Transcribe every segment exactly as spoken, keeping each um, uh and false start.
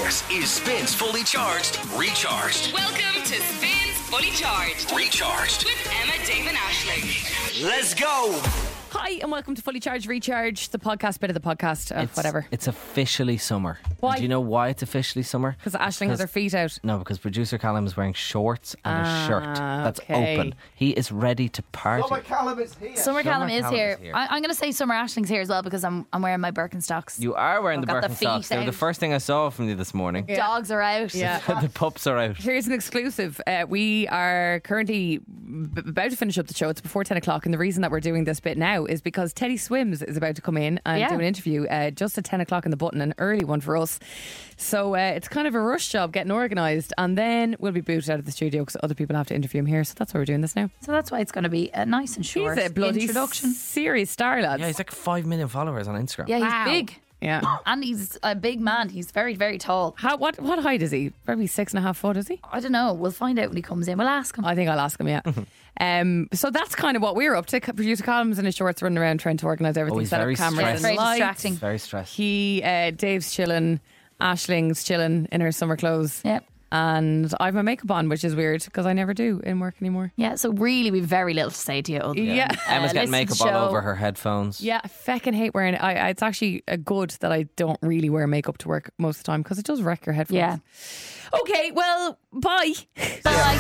This is Spins Fully Charged, Recharged. Welcome to Spins Fully Charged, Recharged. with Emma, Dave and Aisling. Let's go. Hi and welcome to Fully Charged Recharge, the podcast bit of the podcast, uh, It's, whatever. It's officially summer. Why? And do you know why it's officially summer? Because Aisling has her feet out. No, because producer Callum is wearing shorts and Ah, a shirt that's okay. open. He is ready to party. Callum is here. Summer Callum is Callum here. is here. I, I'm going to say Summer Ashling's here as well because I'm I'm wearing my Birkenstocks. You are wearing I've the got the Birkenstocks. feet They were the out. first thing I saw from you this morning. Yeah. Dogs are out. Yeah. The pups are out. Here's an exclusive. Uh, we are currently b- about to finish up the show. It's before ten o'clock, and the reason that we're doing this bit now is because Teddy Swims is about to come in and Yeah. do an interview uh, just at ten o'clock in the button, an early one for us. So uh, it's kind of a rush job getting organised, and then we'll be booted out of the studio because other people have to interview him here. So that's why we're doing this now. So that's why it's going to be a nice and short He's a bloody introduction. serious star, lads. Yeah, he's like five million followers on Instagram. Yeah, he's Wow. big. Yeah. And he's a big man. He's very, very tall. How, what what height is he? Probably six and a half foot, is he? I don't know. We'll find out when he comes in. We'll ask him. I think I'll ask him, yeah. um, so that's kind of what we're up to. Producer Columns in his shorts running around trying to organise everything, Oh, he's set very up cameras stressed. and Very lights. distracting. He's very stressed. He, uh, Dave's chilling, Ashling's chilling in her summer clothes. Yeah. And I have my makeup on, which is weird because I never do in work anymore. Yeah, so really we've very little to say to you. Other than, Yeah. Emma's uh, getting listen makeup to the all show. over her headphones. Yeah, I feckin' hate wearing it. I, I, it's actually a good that I don't really wear makeup to work most of the time because it does wreck your headphones. Yeah. Okay, well, bye. Bye.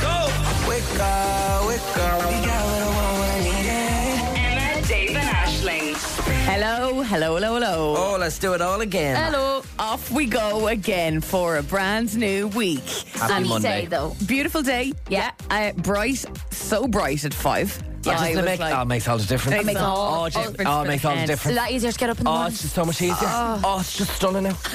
Emma, Dave and Aisling. Hello, hello, hello, hello. Oh, let's do it all again. Hello. Off we go again for a brand new week. Happy Sunny Monday. day though. Beautiful day. Yeah. Uh, bright, so bright at five. Yeah, I doesn't it was make, like- oh, it makes all the difference. It makes all oh, the just- difference oh, for it makes all the the Is difference. that easier to get up in the Oh, morning? it's just so much easier. Oh, it's just stunning now.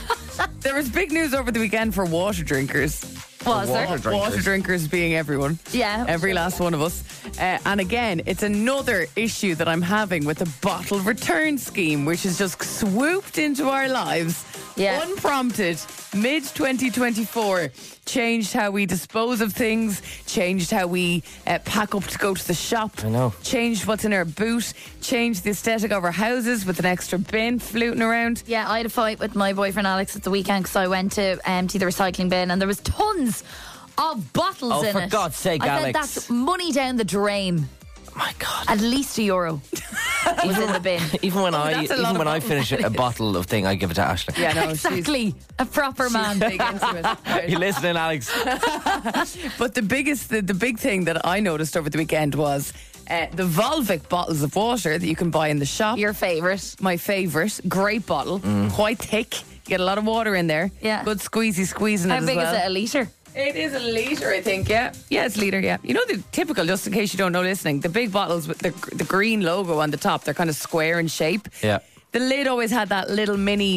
There was big news over the weekend for water drinkers. Was there? water drinkers. Water drinkers being everyone. Yeah. Every last one of us. Uh, and again, it's another issue that I'm having with the bottle return scheme, which has just swooped into our lives. Yeah. Unprompted, mid twenty twenty-four, changed how we dispose of things, changed how we uh, pack up to go to the shop. I know. Changed what's in our boot, changed the aesthetic of our houses with an extra bin floating around. Yeah, I had a fight with my boyfriend Alex at the weekend because I went to empty the recycling bin and there was tons of bottles Oh, in for it. God's sake, I Alex. said that's money down the drain. My God. At least a euro was in the bin. Even when I that's a lot even of when I bottles. finish a bottle of thing, I give it to Ashley. Yeah, no, she's Exactly, a proper man. big into it. Right. You listening, Alex? But the biggest, the, the big thing that I noticed over the weekend was uh, the Volvic bottles of water that you can buy in the shop. Your favourite. My favourite, great bottle, quite thick. You get a lot of water in there. Yeah. Good squeezy squeeze in How it as big well. is it? A litre? It is a litre, I think, yeah. Yeah, it's a litre, yeah. You know the typical, just in case you don't know listening, the big bottles with the, the green logo on the top, they're kind of square in shape. Yeah. The lid always had that little mini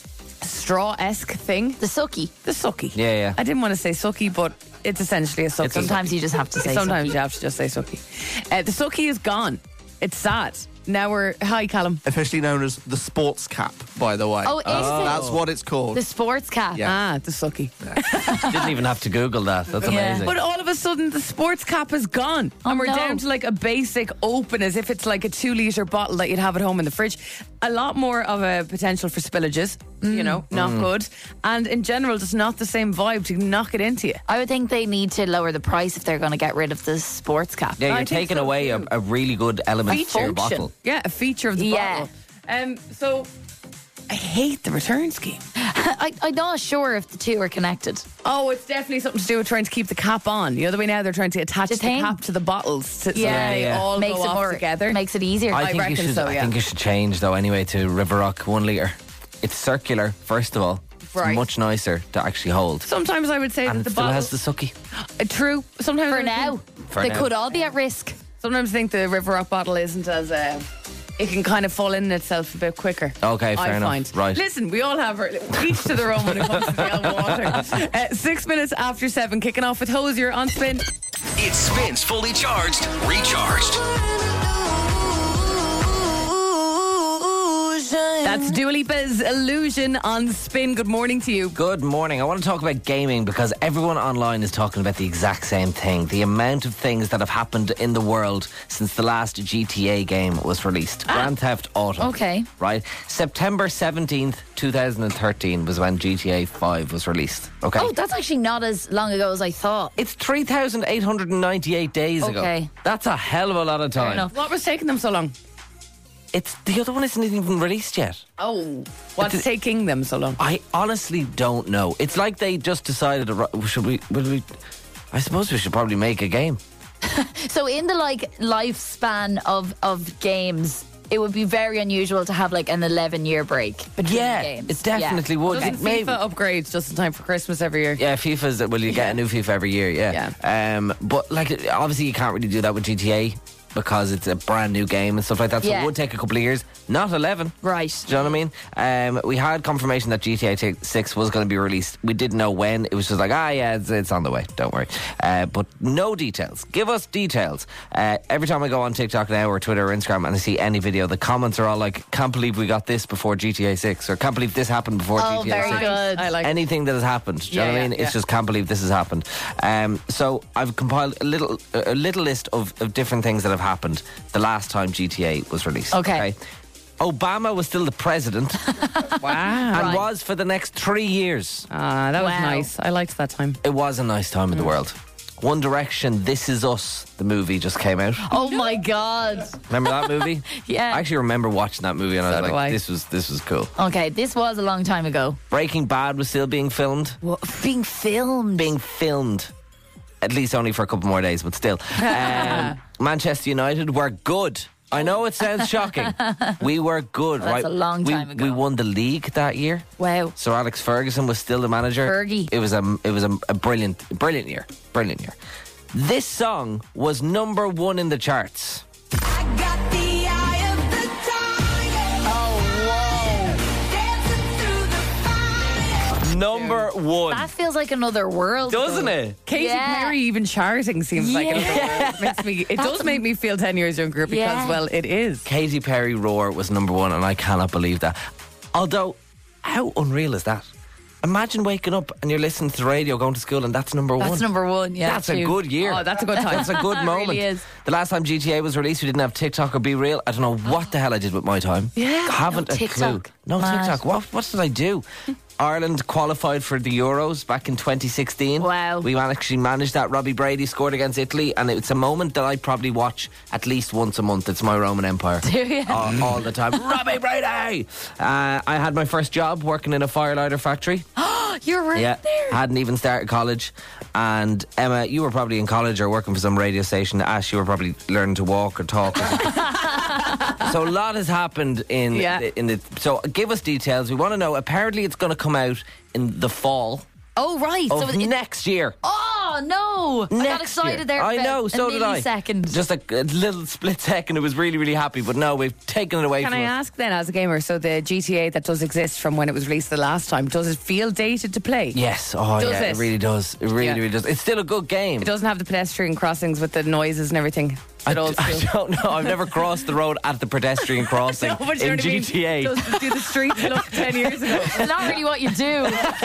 straw-esque thing. The sucky. The sucky. Yeah, yeah. I didn't want to say sucky, but it's essentially a sucky. It's a Sometimes you just have to say Sometimes sucky. you have to just say sucky. Uh, the sucky is gone. It's sad. Now we're... Hi, Callum. Officially known as the sports cap, by the way. Oh, is it? That's what it's called. The sports cap. Yeah. Ah, the sucky. Didn't even have to Google that. That's Yeah. amazing. But all of a sudden, the sports cap is gone. Oh, and we're no. down to like a basic open, as if it's like a two litre bottle that you'd have at home in the fridge. A lot more of a potential for spillages, you know, not good. And in general, just not the same vibe to knock it into you. I would think they need to lower the price if they're going to get rid of the sports cap. yeah, I you're think taking so away a, too. a really good element to your bottle. Yeah, a feature of the Yeah. bottle. Um, so, I hate the return scheme. I, I'm not sure if the two are connected. Oh, it's definitely something to do with trying to keep the cap on. You know the way now they're trying to attach The the, thing? cap to the bottles to, so Yeah, that they yeah. all Makes go it off more together. Makes it easier. I I think you reckon should. so, I yeah. think you should change though. Anyway, to River Rock one liter. It's circular, first of all. It's Right. much nicer to actually hold. Sometimes I would say And that it the still bottle. has the sucky. Uh, true. Sometimes I For would now, think- For they now. could all be at risk. sometimes think the River Rock bottle isn't as. Uh, it can kind of fall in itself a bit quicker. Okay, fair I enough. Find. Right. Listen, we all have our each to their own when it comes to the old water. Uh, six minutes after seven, kicking off with Hosier on Spin. It spins fully charged, recharged. That's Dua Lipa's Illusion on Spin. Good morning to you. Good morning. I want to talk about gaming because everyone online is talking about the exact same thing. The amount of things that have happened in the world since the last G T A game was released. Ah. Grand Theft Auto. Okay. Right? September seventeenth, twenty thirteen was when G T A five was released. Okay? Oh, that's actually not as long ago as I thought. It's three thousand eight hundred ninety-eight days ago. Okay. That's a hell of a lot of time. enough. What was taking them so long? It's the other one isn't even released yet. Oh, what's It's- taking them so long? I honestly don't know. It's like they just decided, should we, will we, I suppose we should probably make a game. So in the like lifespan of of games, it would be very unusual to have like an eleven year break between Yeah, games. it definitely would. Doesn't Maybe. FIFA upgrades just in time for Christmas every year? Yeah, FIFA's, well, you get a new FIFA every year, yeah. Um, but, like, obviously you can't really do that with G T A because it's a brand new game and stuff like that, so Yeah. it would take a couple of years. Not eleven. Right. Do you know what I mean? Um, we had confirmation that G T A six was going to be released. We didn't know when. It was just like, ah, yeah, it's, it's on the way. Don't worry. Uh, but no details. Give us details. Uh, every time I go on TikTok now or Twitter or Instagram and I see any video, the comments are all like, can't believe we got this before G T A six, or can't believe this happened before Oh, G T A very six. good. I like Anything that has happened. Do you Yeah, know what I yeah, mean? yeah. It's just can't believe this has happened. Um, so I've compiled a little a little list of, of different things that have happened the last time G T A was released. Okay. Obama was still the president Wow. and Right. was for the next three years. Ah, that was Wow. nice. I liked that time. It was a nice time in Mm. the world. One Direction, This Is Us, the movie just came out. Oh my god. Remember that movie? Yeah. I actually remember watching that movie and I So was do like, I. this was this was cool. Okay, this was a long time ago. Breaking Bad was still being filmed. What, being filmed. Being filmed. At least only for a couple more days, but still. Um, Manchester United were good. I know it sounds shocking. We were good, That's right? a long we, time ago. We won the league that year. Wow. Sir Alex Ferguson was still the manager. Fergie. It was a it was a, a brilliant brilliant year. Brilliant year. This song was number one in the charts. Number one. That feels like another world. Doesn't though. it? Katy Yeah. Perry even charting seems like another Yeah. world. Makes me, it does make me feel ten years younger because, Yeah. well, it is. Katy Perry Roar was number one, and I cannot believe that. Although, how unreal is that? Imagine waking up and you're listening to the radio, going to school, and that's number one. That's number one, yeah. That's a too. good year. Oh, that's a good time. That's a good It moment. really is. The last time G T A was released, we didn't have TikTok or Be Real. I don't know what the hell I did with my time. Yeah. I haven't No a clue. TikTok. No Mad. TikTok. What What did I do? Ireland qualified for the Euros back in twenty sixteen. Wow. We man- actually managed that. Robbie Brady scored against Italy, and it's a moment that I probably watch at least once a month. It's my Roman Empire. Do you? all, all the time. Robbie Brady! Uh, I had my first job working in a firelighter factory. You're right Yeah, there. hadn't even started college. And Emma, you were probably in college or working for some radio station. Ash, you were probably learning to walk or talk. Or something. So a lot has happened in Yeah. the, in the. So give us details. We want to know. Apparently, it's going to come out in the fall Oh, right. of So it, next year. oh, no. I got Next excited year. there. I for know, a so did I. millisecond. Just a, a little split second. It was really, really happy. But no, we've taken it away Can from I us. ask then, as a gamer, so the G T A that does exist from when it was released the last time, does it feel dated to play? Yes. Oh, Does yeah. It? it? really does. It really, Yeah. really does. It's still a good game. It doesn't have the pedestrian crossings with the noises and everything. I, At old I school. don't know. I've never crossed the road at the pedestrian crossing No, but you know in what I mean? G T A. Does, do the streets look ten years ago? It's not really what you do.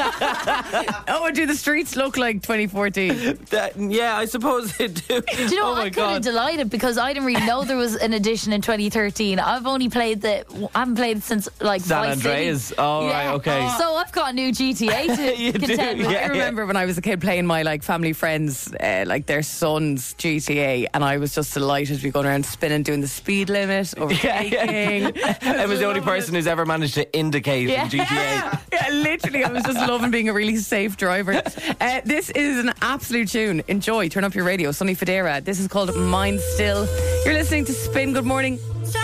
Oh, do the streets look like twenty fourteen? That- yeah, I suppose they do. Do you know oh what? my I'm kind of god. delighted because I didn't really know there was an edition in twenty thirteen. I've only played the. I haven't played it since like San Vice City. Andreas. Oh, right, okay. So I've got a new G T A to You do, contend with. yeah. I remember when I was a kid playing my like family friends, uh, like their son's G T A, and I was just delighted to be going around spinning, doing the speed limit, overtaking. I was the only person who's ever managed to indicate in G T A. Yeah, literally, I was just loving being a really safe driver. Uh, this is an absolute tune. Enjoy. Turn up your radio. Sonny Fodera. This is called Mind Still. You're listening to Spin. Good morning.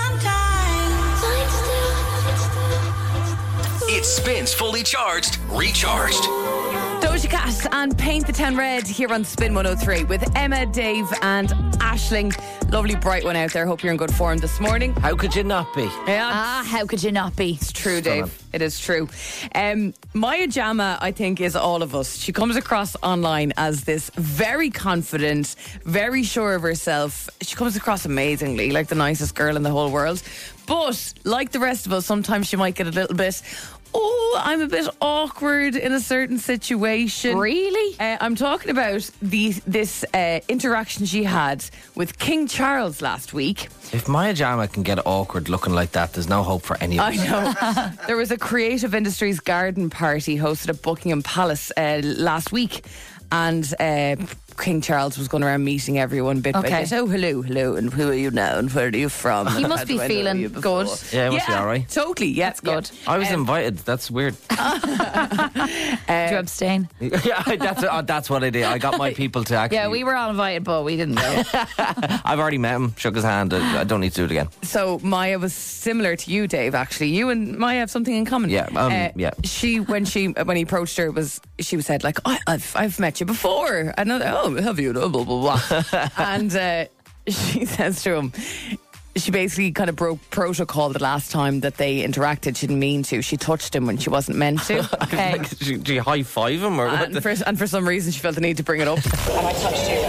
It spins fully charged, recharged. Doja Cat and Paint the Town Red here on Spin one oh three with Emma, Dave and Aisling. Lovely bright one out there. Hope you're in good form this morning. How could you not be? Yeah. Ah, how could you not be? It's true, Dave. It is true. Um, Maya Jama, I think, is all of us. She comes across online as this very confident, very sure of herself. She comes across amazingly, like the nicest girl in the whole world. But like the rest of us, sometimes she might get a little bit, oh, I'm a bit awkward in a certain situation. Really? Uh, I'm talking about the this uh, interaction she had with King Charles last week. If Maya Jama can get awkward looking like that, there's no hope for any of I us. know. There was a creative industries garden party hosted at Buckingham Palace uh, last week, and uh, King Charles was going around meeting everyone bit Okay. by bit. Oh, hello, hello, and who are you now, and where are you from? He must How be do I know feeling you before? good. Yeah, it must be all right. Totally, yeah, that's good. I was invited. That's weird. Did you abstain? yeah, that's oh, that's what I did. I got my people to actually. Yeah, we were all invited, but we didn't go. I've already met him, shook his hand. I, I don't need to do it again. So Maya was similar to you, Dave. Actually, you and Maya have something in common. Yeah, um, yeah. She when she when he approached her was she said like, oh, I've I've met you before. Another oh have you? Blah blah blah. and uh, she says to him, she basically kind of broke protocol the last time that they interacted. She didn't mean to. She touched him when she wasn't meant to. Okay. Like, did you, did you high five him or what? And for, and for some reason, she felt the need to bring it up. And I touched you.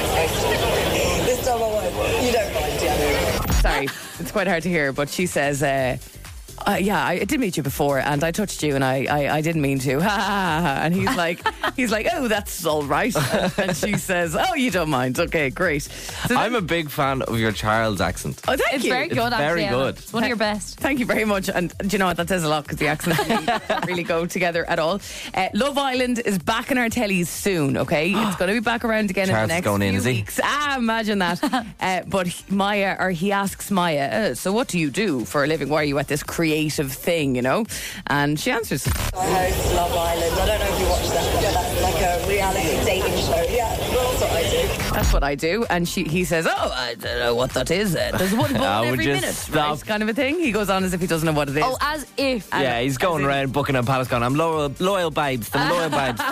This time I won't. You don't mind, yeah? Sorry, it's quite hard to hear, but she says, uh, uh, yeah, I did meet you before, and I touched you, and I, I, I didn't mean to. Ha, ha, ha, ha. And he's like, he's like, oh, that's all right. And she says, oh, you don't mind. Okay, great. So I'm then- a big fan of your Charles accent. Oh, thank It's you. very good, It's very actually. Anna. good. It's one of your best. Thank you very much. And do you know what? That says a lot because the accents really, don't really go together at all. Uh, Love Island is back in our tellies soon, okay? It's going to be back around again Charles in the is next going few in, is he? weeks. Ah, imagine that. uh, but he- Maya, or he asks Maya, uh, so what do you do for a living? Why are you at this creative thing, you know? And she answers, I host Love Island. I don't know if you watch that. Yeah, that's like a reality dating show. Yeah, well, that's what I do. that's what I do. And she, he says, oh, I don't know what that is. Uh, there's one ball I would every just minute. stop. Right? Kind of a thing. He goes on as if he doesn't know what it is. Oh, as if. Yeah, he's going as in- around Buckingham Palace going, I'm loyal, loyal babes, the loyal babes.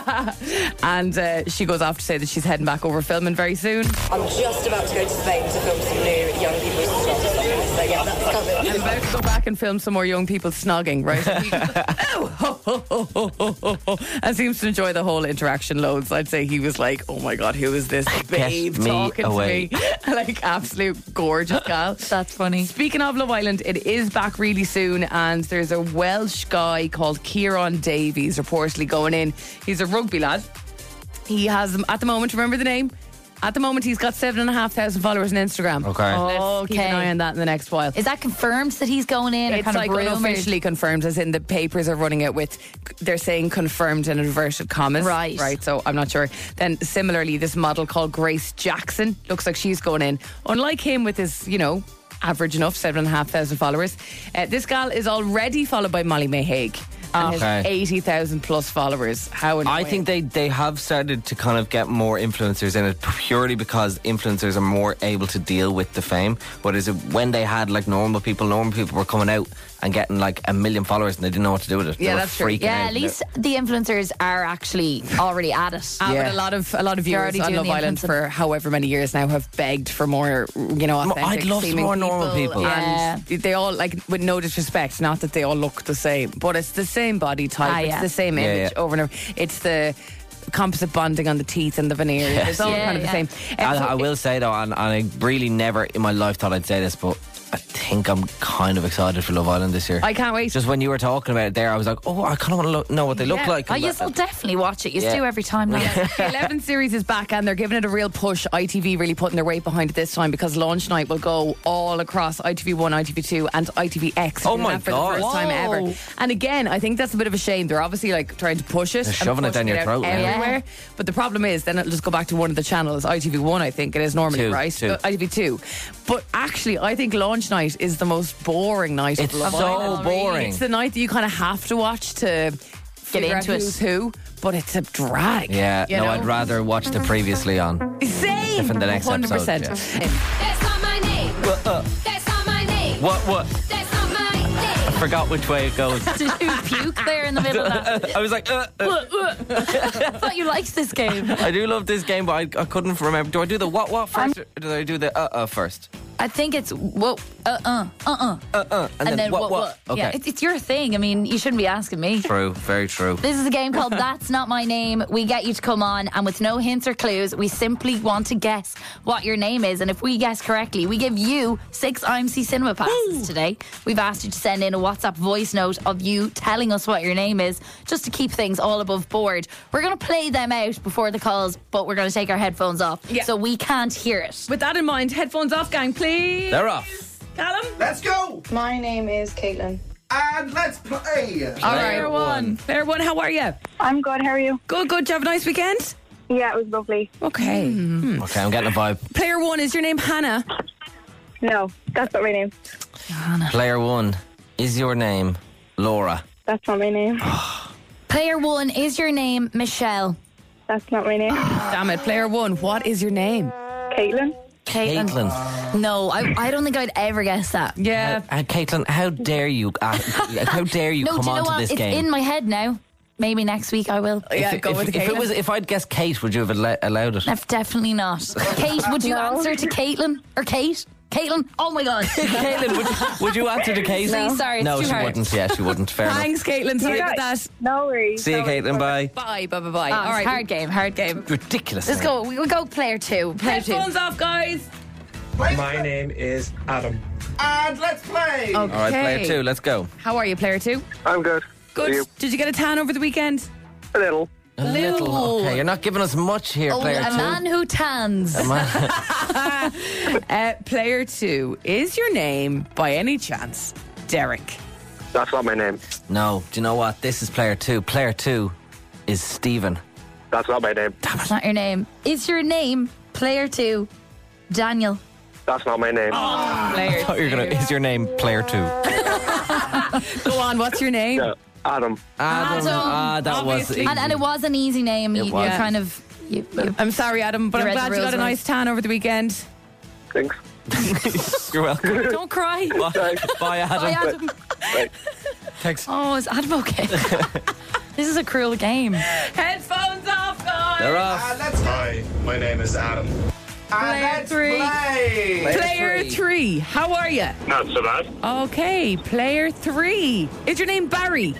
And uh, she goes off to say that she's heading back over filming very soon. I'm just about to go to Spain to film some new young people's stuff. So yeah, that's coming. I'm about to go back and film some more young people snogging, right? And he goes, oh, ho, ho, ho, ho, ho, ho, ho, and seems to enjoy the whole interaction loads. I'd say he was like, oh my God, who is this babe me talking away. to me? Like, absolute gorgeous gal. That's funny. Speaking of Love Island, it is back really soon, and there's a Welsh guy called Kieran Davies reportedly going in. He's a rugby lad. He has, at the moment, remember the name? At the moment, he's got seven and a half thousand followers on Instagram. Okay. Let's keep an Okay. eye on that in the next while. Is that confirmed that he's going in? or It's kind like of rumored? unofficially confirmed, as in the papers are running it with, they're saying confirmed in inverted commas. Right. Right, so I'm not sure. Then similarly, this model called Grace Jackson, looks like she's going in. Unlike him with his, you know, average enough, seven and a half thousand followers. Uh, this gal is already followed by Molly May Hague. And Okay. has eighty thousand plus followers. How annoying. I think they, they have started to kind of get more influencers in it purely because influencers are more able to deal with the fame. Whereas it, when they had like normal people, normal people were coming out and getting like a million followers and they didn't know what to do with it. Yeah, they were that's true. freaking Yeah, out. at least the influencers are actually already at it. Ah, Yeah. but a lot of a lot of They're viewers already on doing Love the Island influencing. for however many years now have begged for more, you know, Mo- authentic. I'd love some seeming more normal people. And they all, like, with no disrespect, not that they all look the same, but it's the same body type, Ah, it's yeah. the same Yeah, image yeah. over and over. It's the composite bonding on the teeth and the veneer. It's all Yeah, kind of the yeah. same. I, Uh, so I will say though, and, and I really never in my life thought I'd say this, but I think I'm kind of excited for Love Island this year. I can't wait. Just when you were talking about it there, I was like, oh, I kind of want to look, know what they look Yeah. like. Oh, And you that- will definitely watch it. You Yeah. do every time now. The eleventh series is back and they're giving it a real push. I T V really putting their weight behind it this time because launch night will go all across I T V one, I T V two and I T V X. Oh doing my that for God. the first time Whoa. ever. And again, I think that's a bit of a shame. They're obviously like trying to push it. They're and shoving it pushing down your out throat, yeah. everywhere. Yeah. But the problem is then it'll just go back to one of the channels, I T V one I think it is normally, Two, right? two. Uh, I T V two. But actually I think launch night is the most boring night It's of Love so Island. boring. It's the night that you kind of have to watch to figure out into it. who's who, but it's a drag. Yeah, you no, know? I'd rather watch the previously on. Same. If in the next one hundred percent. episode, That's not my name. What, uh, That's not my name. what, what? That's not my name. I forgot which way it goes. Did you puke there in the middle of that? I was like, uh, uh. I thought you liked this game. I do love this game, but I, I couldn't remember. Do I do the what, what first, or do I do the uh, uh first? I think it's whoa, uh, uh, uh, uh, Uh, uh, and, and then what, what, what? what? Yeah, Okay. it's, it's your thing. I mean, you shouldn't be asking me. True, very true. This is a game called That's Not My Name. We get you to come on, and with no hints or clues, we simply want to guess what your name is. And if we guess correctly, we give you six I M C cinema passes today. We've asked you to send in a WhatsApp voice note of you telling us what your name is, just to keep things all above board. We're going to play them out before the calls, but we're going to take our headphones off, Yeah. so we can't hear it. With that in mind, headphones off, gang, please. They're off. Callum. Let's go. My name is Caitlin. And let's play. All right, Player one. Player one, how are you? I'm good. How are you? Good, good. Did you have a nice weekend? Yeah, it was lovely. Okay. Hmm. Okay, I'm getting a vibe. Player one, is your name Hannah? No, that's not my name. Player one, is your name Laura? That's not my name. Player one, is your name Michelle? That's not my name. Damn it. Player one, what is your name? Caitlin. Caitlin. Caitlin. No, I, I don't think I'd ever guess that. Yeah. Uh, Caitlin, how dare you? Uh, how dare you No, come do you know on to what? this It's game? in my head now. Maybe next week I will. Yeah, if, go if, with if Caitlin. it was, if I'd guessed Kate, would you have al- allowed it? Def- Definitely not. Kate, would you No. answer to Caitlin? Or Kate? Caitlin? Oh my God. Caitlin, would, would you answer to Kate? No. Sorry, it's no, too she hard. wouldn't. Yeah, she wouldn't. Fair enough. Thanks, Caitlin. Sorry about that. No worries. See you, No worries. Caitlin. Bye. Bye, bye, bye, bye. Oh, All it's right. hard game, hard game. Ridiculous. Let's go. We we go player two. Player two. Headphones off, guys. My name is Adam. And let's play. Okay. All right, player two. Let's go. How are you, player two? I'm good. Good. Are you? Did you get a tan over the weekend? A little. A little. Okay, you're not giving us much here, Oh, player a two. man who tans. Uh, player two, is your name, by any chance, Derek? That's not my name. No, do you know what? This is player two. Player two is Stephen. That's not my name. That's not your name. Is your name, player two, Daniel? That's not my name. Player Oh, you're gonna. Is your name player two? Go on, what's your name? Yeah, Adam. Adam. Adam. Ah, that was Obviously. easy. And, and it was an easy name. You, you was. kind of. You, you, I'm sorry, Adam, but You I'm read glad the you got rules a right. nice tan over the weekend. Thanks. You're welcome. Don't cry. Bye, Bye, Adam. Bye, Adam. Thanks. Oh, is Adam okay? This is a cruel game. Headphones off, guys. They're off. And let's go. Hi, my name is Adam. And Player let's three. play. Player three. three, how are you? Not so bad. Okay, player three. Is your name Barry?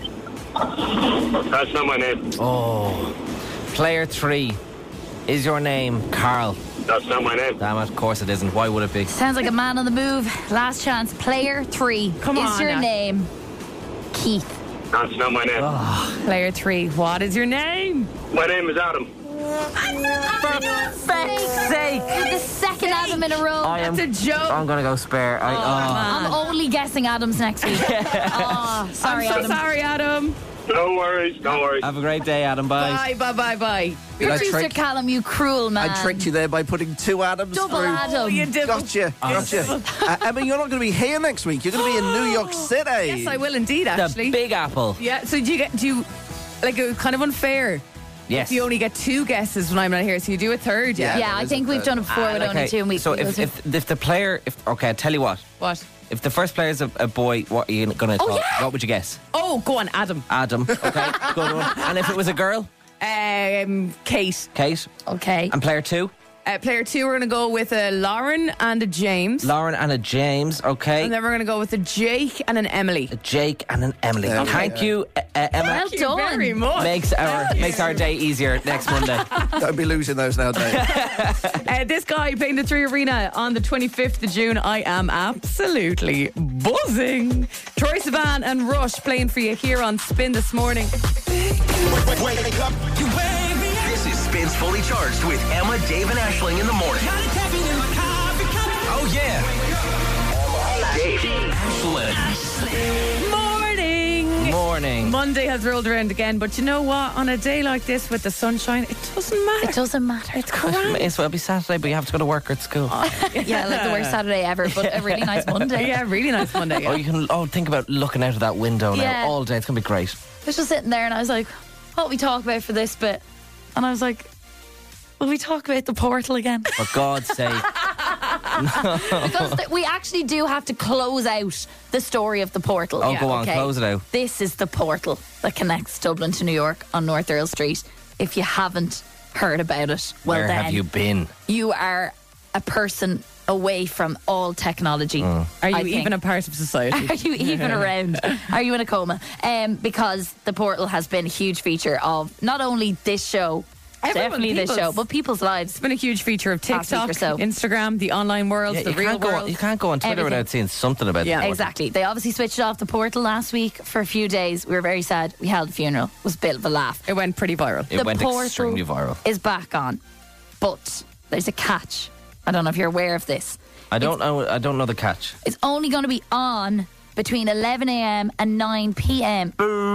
That's not my name. Oh. Player three. Is your name Carl? That's not my name. Damn it, of course it isn't. Why would it be? Sounds like a man on the move. Last chance. Player three. Come is on your now. name Keith? That's not my name. Player three, what is your name? My name is Adam. For fuck's sake! You're the second Adam in a row. I am. That's a joke. I'm gonna go spare. I, oh. I'm only guessing Adams next week. Oh, sorry, I'm so Adam. sorry, Adam. No worries, no worries. Have a great day, Adam. Bye. Bye, bye, bye, bye. You're I Producer trick- Callum, you cruel man. I tricked you there by putting two Adams Double through. Adam. You did. Gotcha, gotcha. uh, Emma, you're not going to be here next week. You're going to be in New York City. Yes, I will indeed, The actually. Big Apple. Yeah, so do you get, do you, like, it was kind of unfair. Yes. You only get two guesses when I'm not here, so you do a third, yeah? Yeah, I think we've done it before with only two, and we so we if, go if if the player, if okay, I tell you what. What? If the first player is a, a boy, what are you gonna Oh, call? yeah. What would you guess? Oh, go on, Adam. Adam. Okay, good one. And if it was a girl, Um, Kate. Kate. to. Okay. And player two, Uh, player two, we're going to go with a Lauren and a James. Lauren and a James. Okay. And then we're going to go with a Jake and an Emily. a Jake and an Emily. Okay. Thank you, uh, uh, Emma. Well Thank you done. very much. Makes our makes our day easier next Monday. Don't be losing those now, Dave. Uh, this guy playing the Three Arena on the twenty-fifth of June. I am absolutely buzzing. Troy Sivan and Rush playing for you here on Spin this morning. This is Spins Fully Charged with Emma, Dave, and Ashling in the morning. Oh, yeah. Dave, Ashling. Morning. Morning. Monday has rolled around again, but you know what? On a day like this with the sunshine, it doesn't matter. It doesn't matter. It's grand. May as well be Saturday, but you have to go to work or at school. Yeah, like the worst Saturday ever, but a really nice Monday. Yeah, really nice Monday. Oh, Yeah. you can. Oh, think about looking out of that window now Yeah. all day. It's gonna be great. I was just sitting there and I was like, what we talk about for this bit? And I was like, will we talk about the portal again? For God's sake. Because th- we actually do have to close out the story of the portal. Oh, go on, close it out. This is the portal that connects Dublin to New York on North Earl Street. If you haven't heard about it, well Where then have you been? you are a person away from all technology. Are you I think. even a part of society? Are you even around? Are you in a coma? Um, because the portal has been a huge feature of not only this show, Everyone, definitely this people's- show, but people's lives. It's been a huge feature of Past week TikTok, or so. Instagram, the online world, Yeah, the you, real can't go world. on, you can't go on Twitter Everything. without seeing something about Yeah. the portal. Exactly. They obviously switched off the portal last week for a few days. We were very sad. We held a funeral. It was a bit of a laugh. It went pretty viral. It the went portal extremely viral. is back on, but there's a catch. I don't know if you're aware of this. I don't know. I don't know the catch. It's only going to be on between eleven a.m. and nine p.m.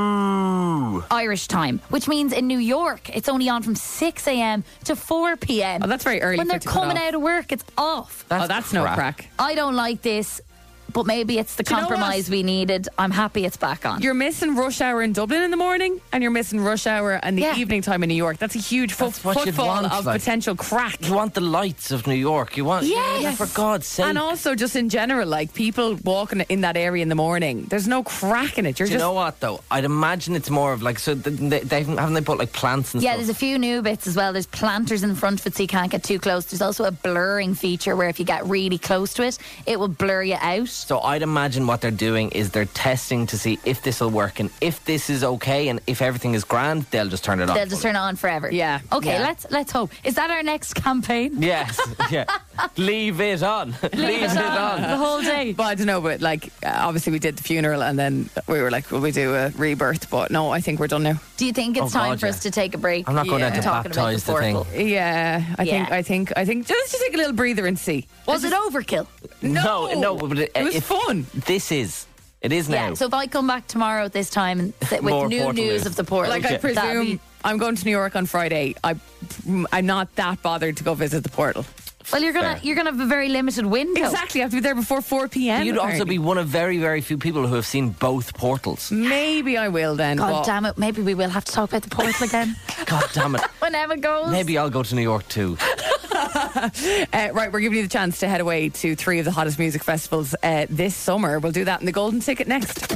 Irish time, which means in New York it's only on from six a.m. to four p.m. Oh, that's very early When for they're it to cut coming off. out of work, it's off. oh, that's no crack. I don't like this, but maybe it's the Do you know compromise what? we needed. I'm happy it's back on. You're missing rush hour in Dublin in the morning, and you're missing rush hour and the Yeah. evening time in New York. That's a huge fo- That's what you'd footfall want, of like. potential crack. You want the lights of New York. You want, Yes. yeah, for God's sake. And also, just in general, like people walking in that area in the morning, there's no crack in it. You're Do you just know what though? I'd imagine it's more of like so. th- They, they haven't haven't they put like plants and Yeah, stuff. there's a few new bits as well. There's planters in front of it so you can't get too close. There's also a blurring feature where if you get really close to it, it will blur you out. So I'd imagine what they're doing is they're testing to see if this will work and if this is okay and if everything is grand, they'll just turn it off. They'll just turn it on forever. Yeah, Okay, yeah. let's let's hope. Is that our next campaign? Yes, yeah. Leave it on. Leave it on. the whole day. But I don't know, but like uh, obviously we did the funeral and then we were like, will we do a rebirth? But no, I think we're done now. Do you think it's Oh, time God, for yeah. us to take a break? I'm not going Yeah. down to Talking about baptise the the thing. portal. Yeah, I Yeah. think I think I think just to take a little breather and see. Was it overkill? No, no, no, but it, it was if- fun. This is. It is now. Yeah. So if I come back tomorrow at this time and sit with More new portal news news. of the portal, Like I that'd presume be- I'm going to New York on Friday. I I'm not that bothered to go visit the portal. well, you're gonna Fair. you're gonna have a very limited window. Exactly, I have to be there before four p.m. You'd also apparently. be one of very, very few people who have seen both portals. Maybe I will then. God but- damn it! Maybe we will have to talk about the portal again God damn it. when Emma goes. Maybe I'll go to New York too. Uh, right, we're giving you the chance to head away to three of the hottest music festivals uh, this summer. We'll do that in the Golden Ticket next.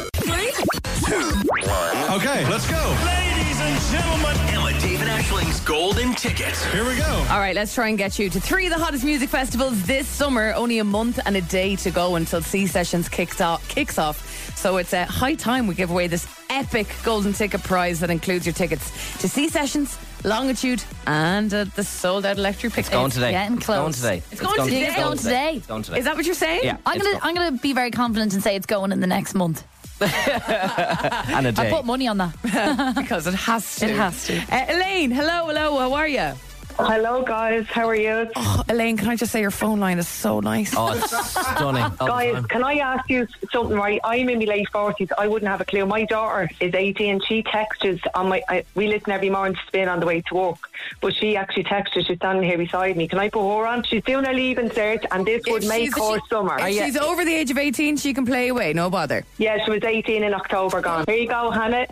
Okay, let's go. Ladies and gentlemen, Emma, Dave and Ashling's Golden Ticket. Here we go. All right, let's try and get you to three of the hottest music festivals this summer. Only a month and a day to go until C Sessions kicks off. Kicks off. So it's a uh, high time we give away this epic Golden Ticket prize that includes your tickets to C Sessions, Longitude, and uh, the sold-out Electric Picnic. It's going today. getting It's going close. today. It's going today. It's going today. It's going today. Is that what you're saying? Yeah. I'm it's gonna going. I'm gonna be very confident and say it's going in the next month. And a I day. put money on that. Because it has to. It has to. Uh, Elaine, hello, hello. How are you? Hello, guys. How are you? Oh, Elaine, can I just say your phone line is so nice? Oh, it's stunning. All the Guys, time. can I ask you something, right? I'm in my late forties. I wouldn't have a clue. My daughter is eighteen. She texts on my... I, we listen every morning to Spin on the way to work. But she actually texts. She's standing here beside me. Can I put her on? She's doing her leaving cert, and this would If make she's- her she- summer. If she's over the age of eighteen, she can play away, no bother. Yeah, she was eighteen in October gone. Here you go, Hannah.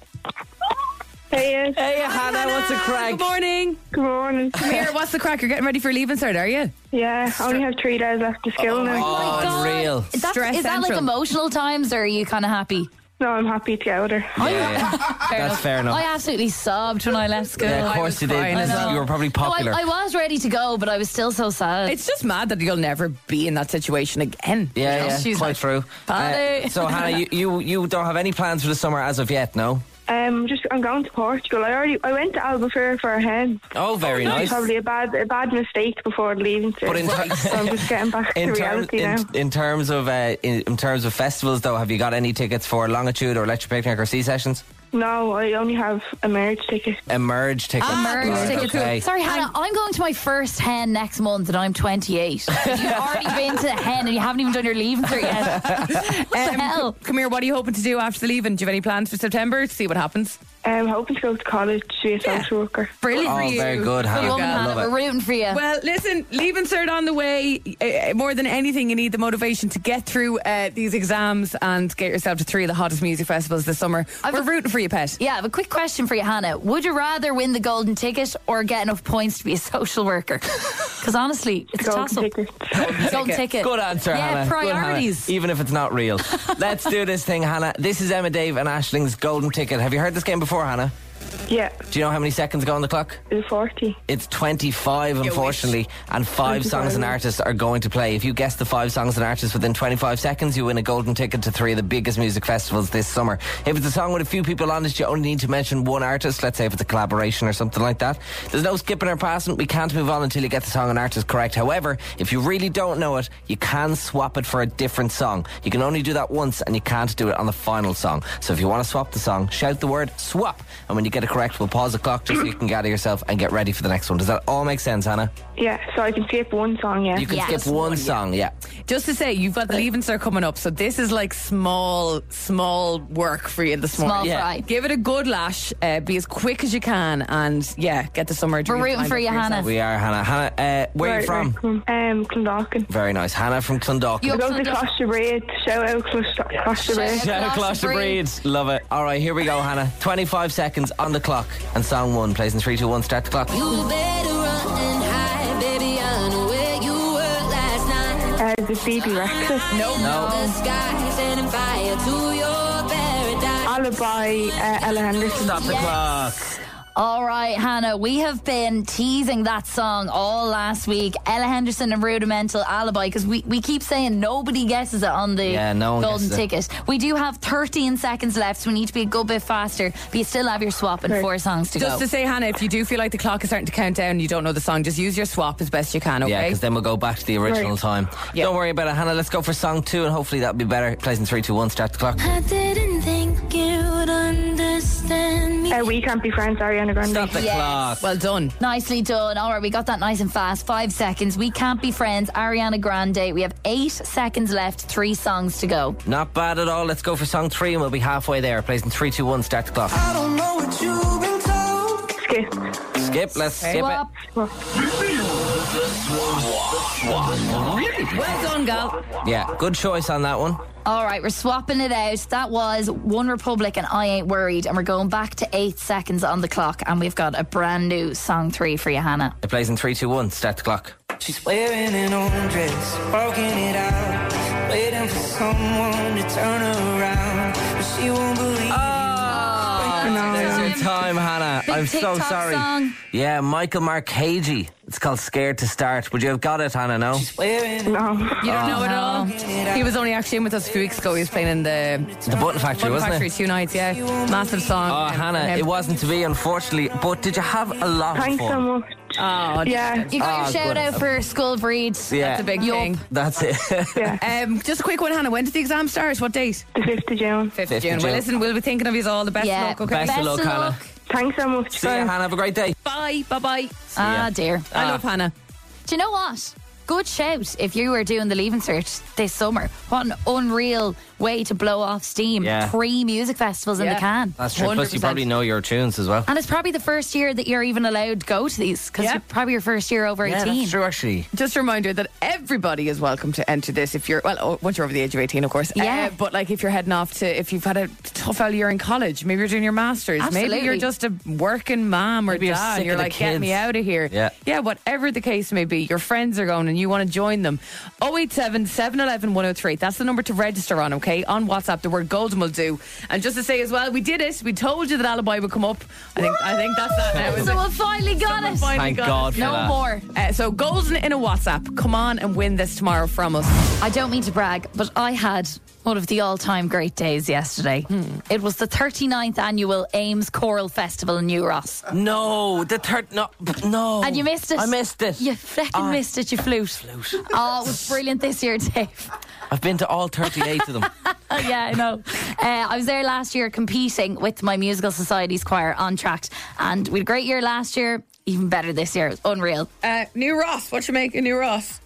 Hey, Hey, Hannah, what's the crack? Good morning. good morning. Come here, what's the crack? You're getting ready for leaving cert, are you? Yeah, I only have three days left to school now. Oh, God. unreal. Is that, Stress is that like central. emotional times, or are you kind of happy? No, I'm happy to get out of her. Yeah, yeah. That's fair enough. I absolutely sobbed when I left school. Yeah, of I course was you did. crying as well. You were probably No, I, popular. I was ready to go, but I was still so sad. It's just mad that you'll never be in that situation again. yeah, You know? yeah, She's quite like, true. Paddy. Uh, so, Hannah, you, you you don't have any plans for the summer as of yet, no? Um, just I'm going to Portugal. I already I went to Albufeira for a hen. Oh, very nice. Probably a bad a bad mistake before leaving. To, But in ter- so I'm just getting back to In, term, reality in, now. in terms of uh, in, in terms of festivals, though, have you got any tickets for Longitude or Electric Picnic or C Sessions? No, I only have a marriage ticket. Emerge tickets. Merge Right, tickets. okay. Sorry, Hannah, I'm going to my first hen next month and I'm twenty-eight. You've already been to the hen and you haven't even done your leaving cert yet. What the Um, hell? Come here, what are you hoping to do after the leaving? Do you have any plans for September? See what happens. I'm hoping to go to college to be a social worker. Brilliant Oh, for you. very good, Good Hannah. woman, I Hannah. love We're it. rooting for you. Well, listen, leaving cert on the way. Uh, more than anything, you need the motivation to get through uh, these exams and get yourself to three of the hottest music festivals this summer. I've We're a- rooting for you, pet. Yeah, I have a quick question for you, Hannah. Would you rather win the golden ticket or get enough points to be a social worker? Because honestly, it's a Golden toss-up. ticket. Golden ticket. Good answer, yeah, Hannah. Good, Hannah. priorities. Even if it's not real. Let's do this thing, Hannah. This is Emma, Dave, and Ashling's Golden Ticket. Have you heard this game before, Hannah? Yeah. Do you know how many seconds go on the clock? Is it forty? It's twenty-five, unfortunately, and five songs and artists are going to play. If you guess the five songs and artists within twenty-five seconds, you win a golden ticket to three of the biggest music festivals this summer. If it's a song with a few people on it, you only need to mention one artist. Let's say if it's a collaboration or something like that. There's no skipping or passing. We can't move on until you get the song and artist correct. However, if you really don't know it, you can swap it for a different song. You can only do that once, and you can't do it on the final song. So if you want to swap the song, shout the word swap, and when you get it correct, we'll pause the clock just so you can gather yourself and get ready for the next one. Does that all make sense, Hannah? Yeah, so I can skip one song, yeah. You can Yeah. skip one song, yeah. Just to say, you've got the Leaving Cert coming up, so this is like small, small work for you this Small morning. fry. Give it a good lash, uh, be as quick as you can, and yeah, get the summer. We're dream rooting lined for up you, yourself. Hannah. We are, Hannah. Hannah, uh, where are you Right, from? right. Um, Clondalkin. Very nice. Hannah from Clondalkin. You- I go to Clondalkin. Closter Braid. Shout out Closter Closter Braid. Shout out Closter Breeds. Love it. All right, here we go, Hannah. twenty-five seconds on the clock, and song one plays in three, two, one. Start the clock. You better run and hide, baby. I know where you were last night. Uh, is it Phoebe Rexha? No, No. The sky setting fire to your paradise. Alibi, uh, Ella Henderson. Stop the clock. All right, Hannah, we have been teasing that song all last week. Ella Henderson and Rudimental Alibi, because we, we keep saying nobody guesses it on the Yeah, no one golden guesses it. ticket. We do have thirteen seconds left, so we need to be a good bit faster, but you still have your swap and Right. four songs to Just go. to say, Hannah, if you do feel like the clock is starting to count down and you don't know the song, just use your swap as best you can, okay? Yeah, because then we'll go back to the original Right. time. Yeah. Don't worry about it, Hannah. Let's go for song two, and hopefully that'll be better. It plays in three, two, one. Start the clock. I didn't think you would understand me. Uh, We Can't Be Friends, Ariana Grande. Stop the Yes. clock. Well done. Nicely done. All right, we got that nice and fast. Five seconds. We Can't Be Friends, Ariana Grande. We have eight seconds left, three songs to go. Not bad at all. Let's go for song three, and we'll be halfway there. It plays in three, two, one. Start the clock. I don't know what you've been told. Skip. Skip. Let's skip Swap. Well done, gal. it. Yeah, good choice on that one. All right, we're swapping it out. That was One Republic and I Ain't Worried. And we're going back to eight seconds on the clock. And we've got a brand new song three for you, Hannah. It plays in three, two, one. Start the clock. She's wearing an old dress, walking it out, waiting for someone to turn her around, but she won't believe. There's your time, Hannah. Big I'm so TikTok sorry. song. Yeah, Michael Marcagey. It's called Scared to Start. Would you have got it, Hannah? No? Wearing No. You don't know it at all? He was only actually in with us a few weeks ago. He was playing in the The Button Factory, Button wasn't Factory it? two nights, yeah. Massive song. Oh, um, for Hannah, him. it wasn't to be, unfortunately. But did you have a lot Thanks of so fun? much. Oh, Yeah. You got Ah, your shout good. out for Skull Breeds. Yeah. that's a big Yup. thing. That's it. Yeah. Um, just a quick one, Hannah. When does the exam start? What date? The fifth of June. fifth Fifth of June. of Well, June. listen, we'll be thinking of you all. The best Yeah. of luck, okay? Best of Best luck, of Hannah. luck. Thanks so much. See you, Hannah. Have a great day. Bye, bye-bye. Ah, dear. I Ah. love Hannah. Do you know what? Good shout if you were doing the Leaving Cert this summer. What an unreal way to blow off steam. Yeah. Three music festivals in Yeah. the can. That's true. Plus, you one hundred percent. probably know your tunes as well. And it's probably the first year that you're even allowed to go to these because Yeah. it's probably your first year over Yeah, eighteen. that's true, actually. Just a reminder that everybody is welcome to enter this if you're, well, oh, once you're over the age of eighteen, of course. Yeah. Uh, but like if you're heading off to, if you've had a tough old year in college, maybe you're doing your master's, Absolutely. maybe you're just a working mom or Maybe you're dad, sick and you're of the like, get me kids." out of here. Yeah. Yeah, whatever the case may be, your friends are going and you want to join them. oh eight seven, seven one one, one oh three. That's the number to register on, okay? On WhatsApp, the word golden will do. And just to say as well, we did it. We told you that Alibi would come up. I think I think that's that now. Is So it? we finally got Someone it. finally Thank got God it. for No that. more. Uh, so golden in a WhatsApp. Come on and win this tomorrow from us. I don't mean to brag, but I had one of the all-time great days yesterday. Hmm. It was the thirty-ninth annual Ames Choral Festival in New Ross. No, the third. No, no. And you missed it. I missed it. You flecking Ah. missed it, you flute. Flute. Oh, it was brilliant this year, Dave. I've been to all thirty-eight of them. Oh, yeah, I know. Uh, I was there last year competing with my Musical Society's choir on tract, and we had a great year last year, even better this year. It was unreal. Uh, New Ross. What you make of New Ross?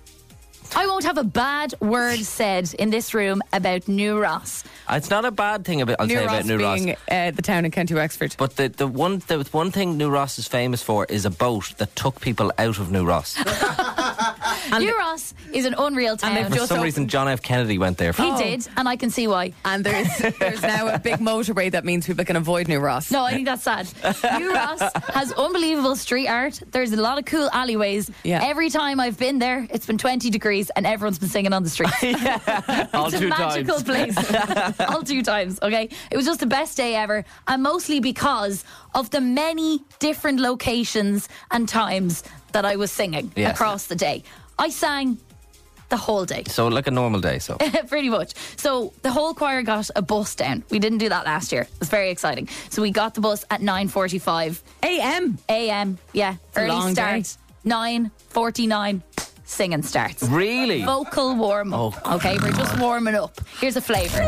I won't have a bad word said in this room about New Ross. It's not a bad thing about, I'll New say Ross about New Ross. being uh, the town in County Wexford. But the, the one the one thing New Ross is famous for is a boat that took people out of New Ross. And New Ross is an unreal town. they've For just some opened- reason, John F. Kennedy went there. he did, and I can see why. And there's there's now a big motorway that means people can avoid New Ross. No, I think that's sad. New Ross has unbelievable street art. There's a lot of cool alleyways. Yeah. Every time I've been there, it's been twenty degrees and everyone's been singing on the street. All It's a two magical times. place. All two times, okay? It was just the best day ever, and mostly because of the many different locations and times that I was singing Yes. across the day. I sang the whole day. So like a normal day. So Pretty much. So the whole choir got a bus down. We didn't do that last year. It was very exciting. So we got the bus at nine forty-five A M. a m. Yeah, a early long start. day. nine forty-nine. Singing starts. really, Vocal warm up. Oh, okay, we're just warming up. Here's a flavour.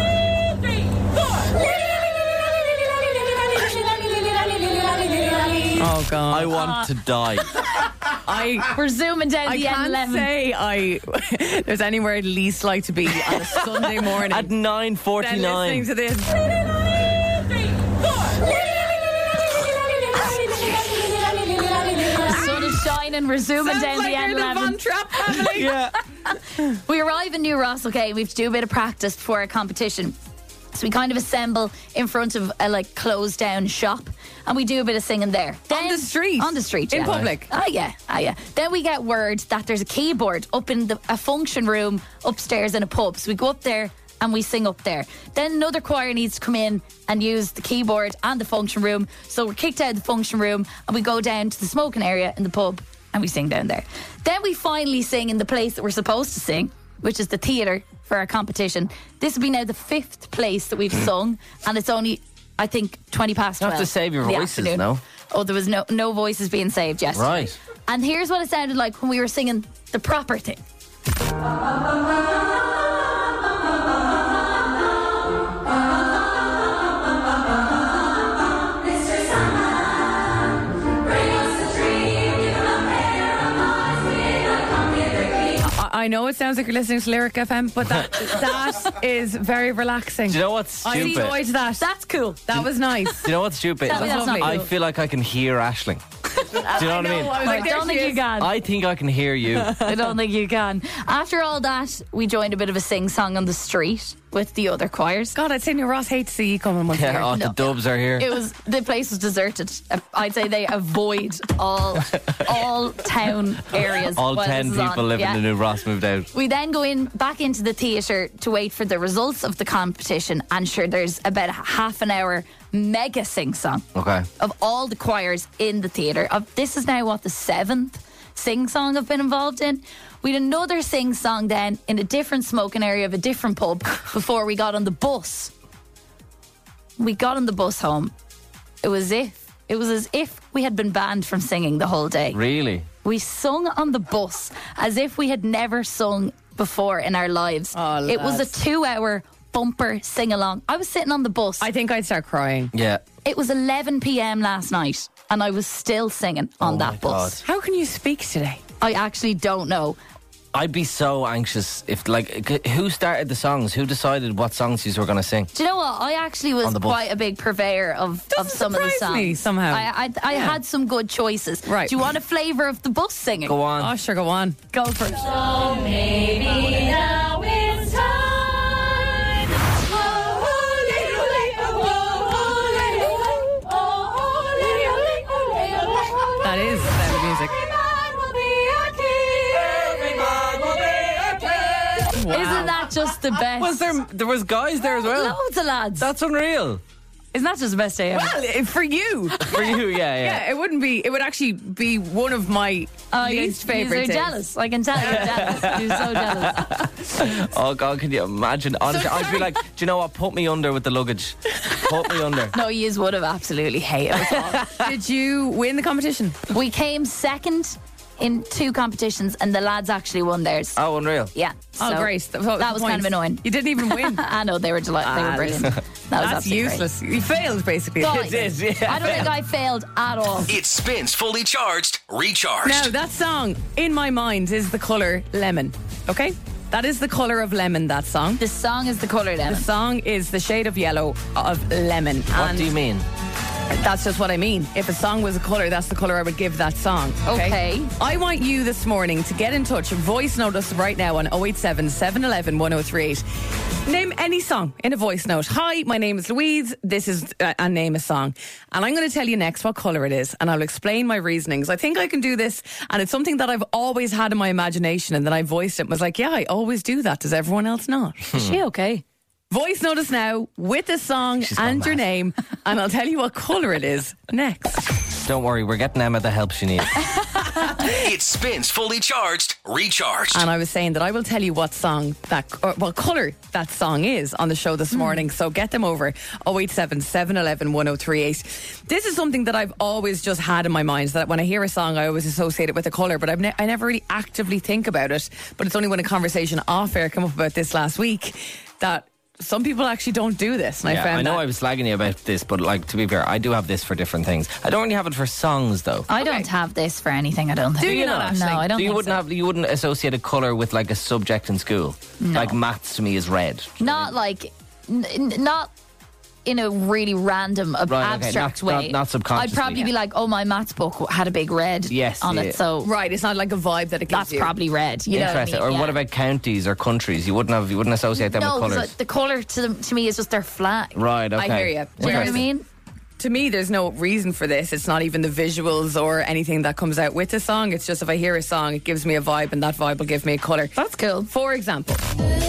Oh God. I want to die. I We're zooming down I the N can't eleven. say I there's anywhere I'd least like to be on a Sunday morning. At nine than forty-nine. listening to this. The sun is shining. We're zooming Sounds down like the N you're the eleven. Von Trapp family. Yeah. We arrive in New Ross, okay, we have to do a bit of practice before our competition. So we kind of assemble in front of a like closed down shop and we do a bit of singing there. On the street? On the street, In yeah. public? Ah, yeah, ah, yeah. Then we get word that there's a keyboard up in the, a function room upstairs in a pub. So we go up there and we sing up there. Then another choir needs to come in and use the keyboard and the function room. So we're kicked out of the function room and we go down to the smoking area in the pub and we sing down there. Then we finally sing in the place that we're supposed to sing, which is the theatre for our competition. This will be now the fifth place that we've sung, and it's only, I think, twenty past You twelve. have to save your in the voices, afternoon. no? Oh, there was no no voices being saved yesterday. Right. And here's what it sounded like when we were singing the proper thing. I, I know it sounds like you're listening to Lyric F M, but that that is very relaxing. Do you know what's I stupid? enjoyed that. That's cool. That was nice. Do you know what's stupid? That- that's not I cool. feel like I can hear Aisling. Do you know what I mean? I was I like, there don't she think you is. can. I think I can hear you. I don't think you can. After all that, we joined a bit of a sing-song on the street with the other choirs. God, I'd say New Ross hates to see you coming once a Yeah, year. oh, No. the dubs are here. It was the place was deserted. I'd say they avoid all all town areas. All while ten this is people on. living Yeah. in New Ross moved out. We then go in back into the theatre to wait for the results of the competition, and sure, there's about a half an hour mega sing song Okay. of all the choirs in the theatre. Of this is now what the seventh sing song I've been involved in. We had another sing song then in a different smoking area of a different pub before we got on the bus. We got on the bus home. It was if it was as if we had been banned from singing the whole day. Really? We sung on the bus as if we had never sung before in our lives. Oh, it was a lads. two-hour bumper sing-along. I was sitting on the bus. I think I'd start crying. Yeah. It was eleven p.m. last night, and I was still singing on Oh that my bus. How can you speak today? I actually don't know. I'd be so anxious if, like, c- who started the songs? Who decided what songs you were going to sing? Do you know what? I actually was On the bus. quite a big purveyor of, of Doesn't some of the surprise songs. me somehow. I, I, I Yeah. had some good choices. Right. Do you want a flavour of the bus singing? Go on. Oh, sure, go on. Go for it. Maybe now it's time. That is the sound of music. Wow. Isn't that just the best? Was there? There was guys there as well. Loads of lads. That's unreal. Isn't that just the best day ever? Well, eh, for you. For you, yeah, yeah. Yeah, it wouldn't be. It would actually be one of my Oh, least you're, favorite. You're days. jealous. I can tell you're jealous. You're so jealous. Oh God, can you imagine? Honestly, I'd be like, do you know what? Put me under with the luggage. Put me under. No, you would have absolutely hated us all. Did you win the competition? We came second in two competitions, and the lads actually won theirs. Oh, unreal. Yeah. Oh, so great. That was, That was kind of annoying. You didn't even win. I know they were delighted. They were Ah, brilliant. That was That's absolutely useless. You failed, basically. Guys, It is, yeah. I don't think I failed at all. It spins fully charged, recharged. Now, that song, in my mind, is the colour lemon. Okay? That is the colour of lemon, that song. The song is the colour The lemon. song is the shade of yellow of lemon. What and do you mean? That's just what I mean. If a song was a colour, that's the colour I would give that song. Okay? Okay. I want you this morning to get in touch. Voice note us right now on oh eight seven, seven one one, one oh three eight. Name any song in a voice note. Hi, my name is Louise. This is, uh, and name a song. And I'm going to tell you next what colour it is. And I'll explain my reasonings. I think I can do this. And it's something that I've always had in my imagination. And then I voiced it and was like, yeah, I always do that. Does everyone else not? Is she okay? Voice note us now with a song She's gone and your mad. name, and I'll tell you what colour it is next. Don't worry, we're getting Emma the help she needs. It spins fully charged, recharged. And I was saying that I will tell you what song that, or what colour that song is on the show this morning. So get them over oh eight seven, seven one one, one oh three eight. This is something that I've always just had in my mind, that when I hear a song, I always associate it with a colour, but I've ne- I never really actively think about it. But it's only when a conversation off air came up about this last week that some people actually don't do this. And Yeah, I found I know that. I was slagging you about this, but like to be fair, I do have this for different things. I don't really have it for songs though. I don't have this for anything, I don't think. Do you not, No, Aisling? I don't So you think wouldn't so. have you wouldn't associate a colour with like a subject in school. Like maths to me is red. Not like, n- n- not in a really random, ab- Right, okay, abstract not- way. not- not subconsciously, I'd probably be yeah. like, oh, my maths book had a big red Yes, on yeah. it, so Right, it's not like a vibe that it gives that's you. probably red. You know what I Interesting. mean? Or Yeah. what about counties or countries? You wouldn't have you wouldn't associate them no, with 'cause, colours. like, the colour to them, to me is just their flag. Right, okay. I hear you. Do you know what I Interesting. mean? To me, there's no reason for this. It's not even the visuals or anything that comes out with the song. It's just if I hear a song, it gives me a vibe, and that vibe will give me a colour. That's cool. For example,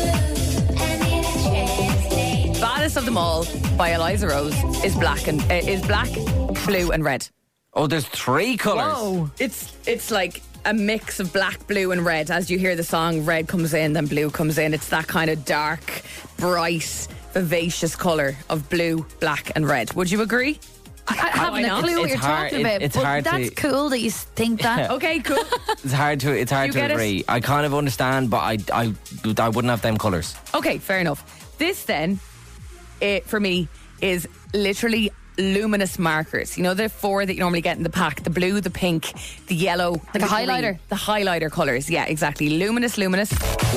Baddest of Them All by Eliza Rose is black and uh, is black, blue, and red. Oh, there's three colours. It's it's like a mix of black, blue, and red. As you hear the song, red comes in, then blue comes in. It's that kind of dark, bright, vivacious colour of blue, black, and red. Would you agree? I, I haven't a not? clue what It's you're hard- talking it- about, it's but hard to- that's cool that you think that. Okay, cool. It's hard to it's hard You to get it? agree. I kind of understand, but I I I wouldn't have them colours. Okay, fair enough. This then, it, for me, is literally luminous markers. You know, the four that you normally get in the pack: the blue, the pink, the yellow, Like the a highlighter? green. The highlighter colours. Yeah, exactly. Luminous, luminous.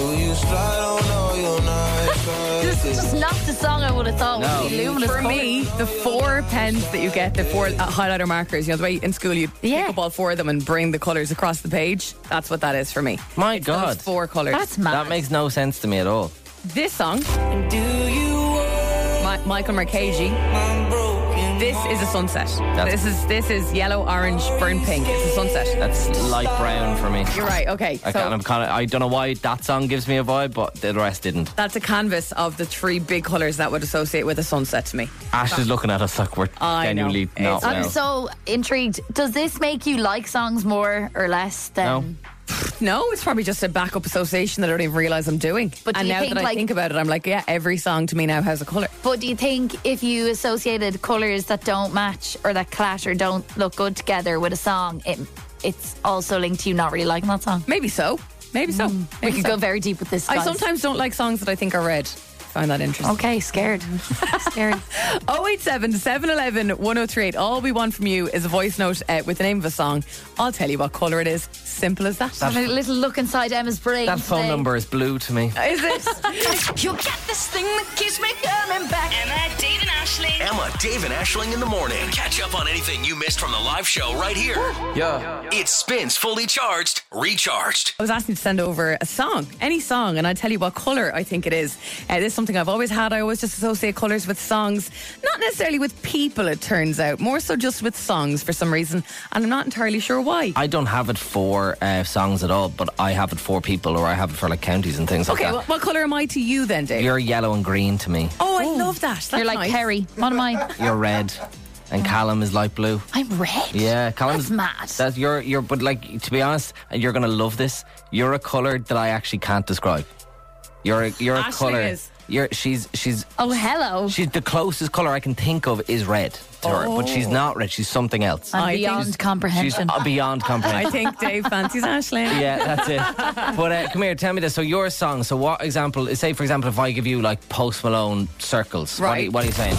This is just not the song I would have thought No. would be luminous. For colour. me, the four pens that you get, the four uh, highlighter markers, you know, the way in school you Yeah. pick up all four of them and bring the colours across the page. That's what that is for me. My It's God. those four colours. That's mad. That makes no sense to me at all. This song, Do you want Mi- Michael Marchesi. my broken This is a sunset. That's- this is this is yellow, orange, burnt pink. It's a sunset. That's light brown for me. You're right. Okay, I so kind of, kind of, I don't know why that song gives me a vibe, but the rest didn't. that's a canvas of the three big colours that would associate with a sunset to me. Ash is looking at us like we're I know. genuinely not It's- I'm well. so intrigued. Does this make you like songs more or less than? No. No, it's probably just a backup association that I don't even realise I'm doing. But do and you now think, that I like- think about it, I'm like, yeah, every song to me now has a colour. But do you think if you associated colours that don't match or that clash or don't look good together with a song, it it's also linked to you not really liking that song? Maybe so. Maybe so. We Maybe could so. go very deep with this. I guys. sometimes don't like songs that I think are red. Find that interesting. Okay, scared. scared. oh eight seven, seven one one, one oh three eight. All we want from you is a voice note uh, with the name of a song. I'll tell you what colour it is. Simple as that. Have a little look inside Emma's brain. That phone today. number is blue to me. Is it? You'll get this thing that keeps me coming back. Emma, Dave and Aisling. Emma, Dave and Aisling in the morning. Catch up on anything you missed from the live show right here. Yeah. It spins fully charged, recharged. I was asking to send over a song, any song, and I'd tell you what colour I think it is. Uh, this is something I've always had. I always just associate colours with songs, not necessarily with people, it turns out, more so just with songs for some reason, and I'm not entirely sure why. I don't have it for uh, songs at all, but I have it for people, or I have it for like counties and things Okay, like what, that. what colour am I to you then, Dave? You're yellow and green to me. oh, I love that. That's You're like nice. Kerry. What am I? You're red, and Callum is light blue. I'm red. Yeah, Callum's That's mad. That you're you're, but like to be honest, and you're gonna love this. You're a colour that I actually can't describe. You're a, you're a Aisling colour. is. You're she's she's Oh, hello. she's the closest colour I can think of is red to her, but she's not red. She's something else. I'm I think beyond she's- She's comprehension. uh, beyond I comprehension. think Dave fancies Aisling. Yeah, that's it. But uh, come here, tell me this. So your song. So what example? Say for example, if I give you like Post Malone Circles, what are, Right. you, what are you saying?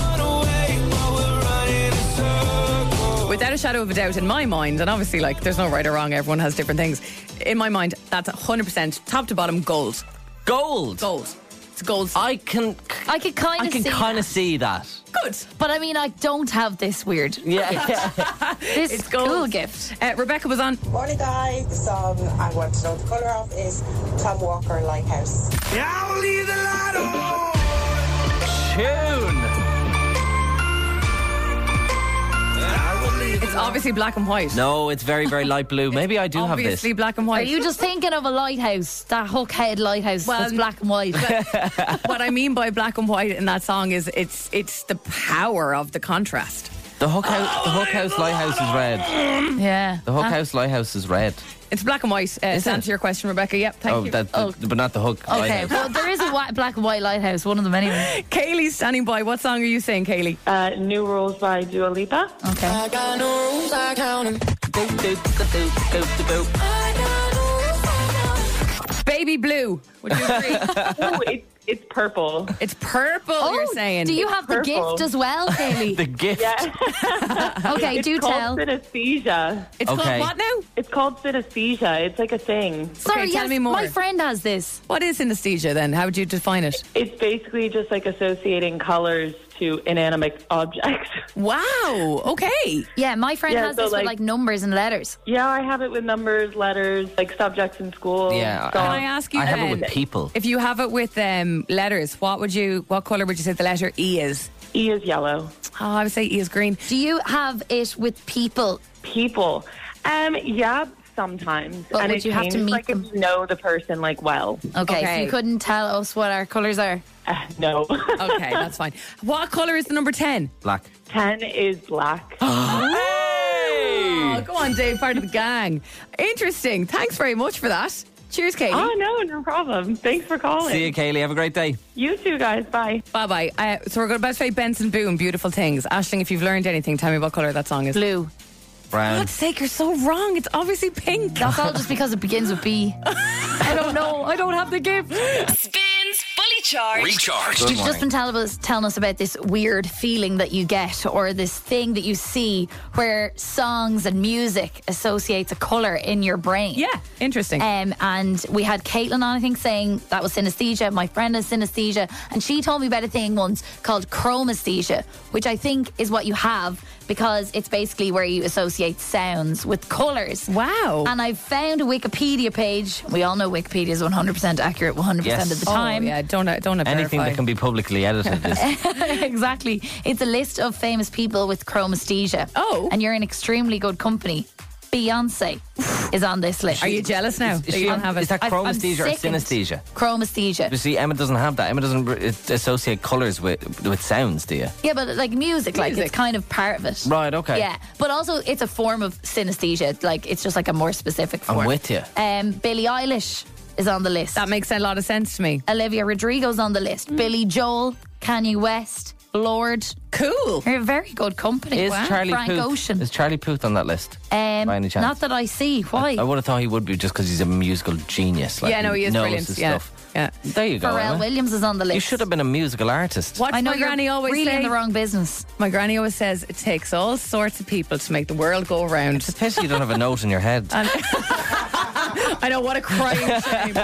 Without a shadow of a doubt, in my mind, and obviously, like, there's no right or wrong, everyone has different things. In my mind, that's one hundred percent top to bottom gold. Gold. Gold. It's It's gold. I can, I could kind I of can see kind of that. see that. Good. But I mean, I don't have this weird. Yeah. This It's gold. cool gift. Uh, Rebecca was on. Morning, guys. The song I want to know the colour of is Tom Walker Lighthouse. I'll leave the light on. Tune. It's obviously black and white. No, it's very, very light blue. Maybe I do have this. Obviously black and Are white. you just thinking of a lighthouse? That hook head lighthouse Well, that's black and white. What I mean by black and white in that song is it's it's the power of the contrast. The Hook House, the Hook House Lighthouse is red. Yeah. The Hook House Lighthouse is red. It's black and white. Uh, Is to it? answer your question, Rebecca. Yep, thank Oh, you. that, Oh. but not the Hook Okay, Lighthouse. well, there is a white, black and white lighthouse, one of them anyway. Kaylee's standing by. What song are you saying, Kaylee? Uh, New Rules by Dua Lipa. Okay. I got no rules, I count 'em. Boop, boop, boop, boop, boop, boop. I got no rules, I count 'em. Baby Blue. Would you agree? Oh, it's it's purple. It's purple, you're saying. Do you have the Purple. gift as well, Kaylee? The gift. Yeah. Okay, it's do called tell. synesthesia. It's Okay. called what now? It's called synesthesia. It's like a thing. Sorry, tell yes, me more. my friend has this. What is synesthesia then? How would you define it? It's basically just like associating colors to inanimate objects. Wow. Okay. Yeah, my friend Yeah, has so this like- with like numbers and letters. Yeah, I have it with numbers, letters, like subjects in school. Yeah, songs. Can I ask you I have then, it with people. if you have it with um, letters, what would you? What color would you say the letter E is? E is yellow. Oh, I would say E is green. Do you have it with people? People. Um, yeah, sometimes. But and would it you have to changes, meet like them? if you know the person like well. Okay, so Okay. you couldn't tell us what our colours are. Uh, no. Okay, that's fine. What color is the number ten? Black. Ten is black. Oh, go on, Dave, part of the gang. Interesting. Thanks very much for that. Cheers, Katie. Oh, no, no problem. Thanks for calling. See you, Kaylee. Have a great day. You too, guys. Bye. Bye bye. Uh, so we're going to best play Benson Boone, Beautiful Things. Aisling, if you've learned anything, tell me what colour that song is. Blue. For Brown. God's sake, you're so wrong. It's obviously pink. That's all just because it begins with B. I don't know. I don't have the gift. Spins Fully Charged. Recharge. Good You've just morning. been telling us, telling us about this weird feeling that you get, or this thing that you see where songs and music associates a colour in your brain. Yeah, interesting. Um, and we had Caitlin on, I think, saying that was synesthesia. My friend has synesthesia, and she told me about a thing once called chromesthesia, which I think is what you have because it's basically where you associate sounds with colours. Wow. And I've found a Wikipedia page. We all know Wikipedia is one hundred percent accurate one hundred percent Yes. of the Oh, time. yeah, don't don't Anything verify. that can be publicly edited is. Exactly. It's a list of famous people with chromesthesia. Oh. And you're in extremely good company. Beyonce is on this list. Are you jealous now that you don't have it? Is that I've- I'm chromesthesia or sickened. synesthesia? Chromesthesia. You see, Emma doesn't have that. Emma doesn't r- it- associate colours with with sounds, do you? Yeah, but like music, like Music. it's kind of part of it. Right, okay. Yeah, but also it's a form of synesthesia. Like it's just like a more specific form. I'm with you. Um, Billie Eilish is on the list. That makes a lot of sense to me. Olivia Rodrigo's on the list. Billy Joel, Kanye West, Lord. Cool. You're a very good company. Is Wow. Charlie Frank Puth? Ocean. Is Charlie Puth on that list? Um, by any chance? not that I see. Why? I would have thought he would be just because he's a musical genius. Like, Yeah, no, he is knows brilliant. his Yeah. stuff. Yeah. There you go. Pharrell Emma. Williams is on the list. You should have been a musical artist. What's I know my you're granny always really say? in the wrong business. My granny always says it takes all sorts of people to make the world go around. It's a pity you don't have a note in your head. I know, what a crying shame.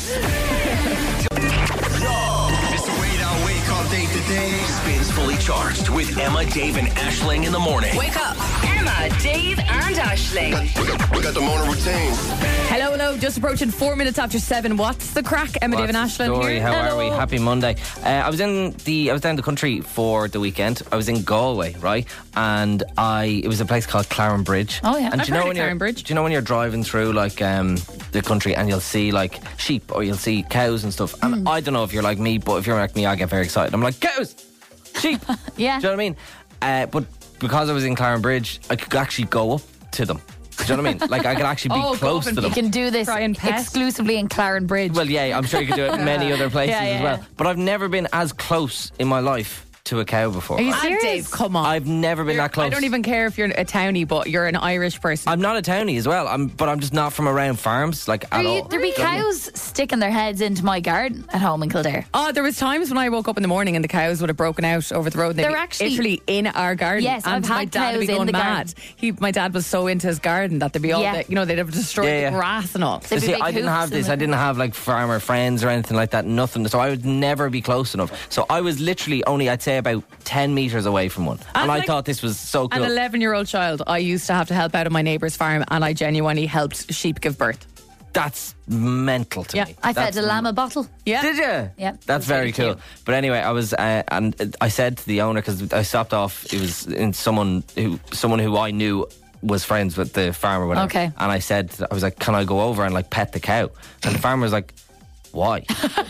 It's the radar wake all day today. Spins Fully Charged with Emma, Dave, and Aisling in the morning. Wake up. Emma, Dave, and Aisling. We got, we got the morning routine. Hello, hello. Just approaching four minutes after seven. What's the crack? Emma, Dave, and What's the Aisling story? here. How Hello. are we? Happy Monday. Uh, I was in the I was down the country for the weekend. I was in Galway, right? And I it was a place called Claren Bridge. Oh, yeah. And I've do you know heard of when you're Claren Bridge. do you know when you're driving through like um, the country and you'll see like sheep or you'll see cows and stuff. And Mm. I don't know if you're like me, but if you're like me, I get very excited. I'm like cows, sheep. Yeah. Do you know what I mean? Uh, but because I was in Claren Bridge, I could actually go up to them. Do you know what I mean? Like I could actually be Oh, go close up and to You them. can do this Try and pet. exclusively in Claren Bridge. Well, yeah, I'm sure you could do it in many other places Yeah, as yeah. well. But I've never been as close in my life to a cow before. Are you Ah, serious? Dave, come on. I've never been You're- that close. I don't even care if you're a townie, but you're an Irish person. I'm not a townie as well, I'm, but I'm just not from around farms, like, Are at you, all. there be cows sticking their heads into my garden at home in Kildare. Oh, there was times when I woke up in the morning and the cows would have broken out over the road. They'd They're be actually- literally in our garden. Yes, and I've my had dad would be cows in going the mad. garden. He, my dad was so into his garden that there'd be all, Yeah. the, you know, they'd have destroyed Yeah, yeah. the grass and all. They'd be See, big I didn't hoops have this. in I the- didn't have like farmer friends or anything like that. Nothing. So I would never be close enough. So I was literally only, I'd say, about ten meters away from one, and, And I like thought this was so cool. An eleven-year-old child, I used to have to help out on my neighbour's farm, and I genuinely helped sheep give birth. That's mental to Yeah. me. I fed That's a lamb a bottle. Yeah. Did you? Yeah. That's very really cool. cute. But anyway, I was, uh, and I said to the owner, because I stopped off. It was in someone who, someone who I knew was friends with the farmer. Whatever. Okay. And I said, I was like, "Can I go over and like pet the cow?" And the farmer was like, "Why?"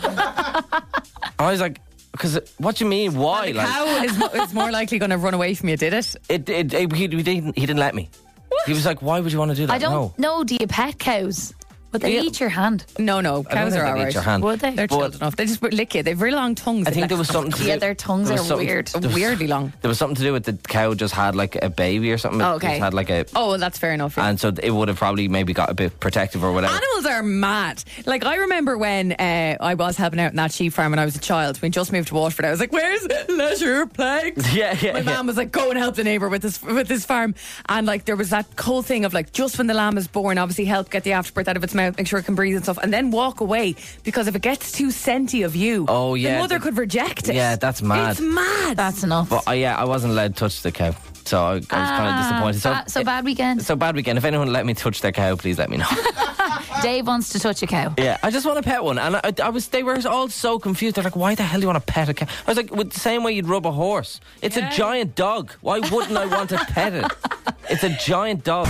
I was like, "Because what do you mean? Why?" The Like, cow is, mo- is more likely going to run away from you, did it? it, it, it he, he didn't, he didn't let me. He was like, "Why would you want to do that?" I don't No. know. Do you pet cows? Would they Yeah. eat your hand? No, no, I don't cows think are they'd eat alright. your hand. Would they? They're But- chilled enough. They just lick you. They've very long tongues. I They think like- there was something to Yeah, do. their tongues there are was something- weird. there was- weirdly long. There was something to do with the cow just had like a baby or something. Oh, It okay. just had like a, Oh, well, that's fair enough. yeah. and so it would have probably maybe got a bit protective or whatever. Animals are mad. Like, I remember when uh, I was helping out in that sheep farm when I was a child. We just moved to Waterford. I was like, "Where's leisure plagues?" Yeah, yeah, My yeah. mum was like, "Go and help the neighbour with this with this farm." And like, there was that whole thing of like, just when the lamb is born, obviously help get the afterbirth out of its mouth, make sure it can breathe and stuff, and then walk away, because if it gets too scenty of you, Oh, yeah. the mother could reject it. Yeah, that's mad. It's mad. That's enough. But uh, yeah, I wasn't allowed to touch the cow, so I, I was kind of disappointed. So, ba- so bad weekend. so bad weekend. If anyone let me touch their cow, please let me know. Dave wants to touch a cow. Yeah, I just want to pet one, and I, I was. They were all so confused. They're like, "Why the hell do you want to pet a cow?" I was like, "With the same way you'd rub a horse. It's Yeah. a giant dog. Why wouldn't I want to pet it? It's a giant dog."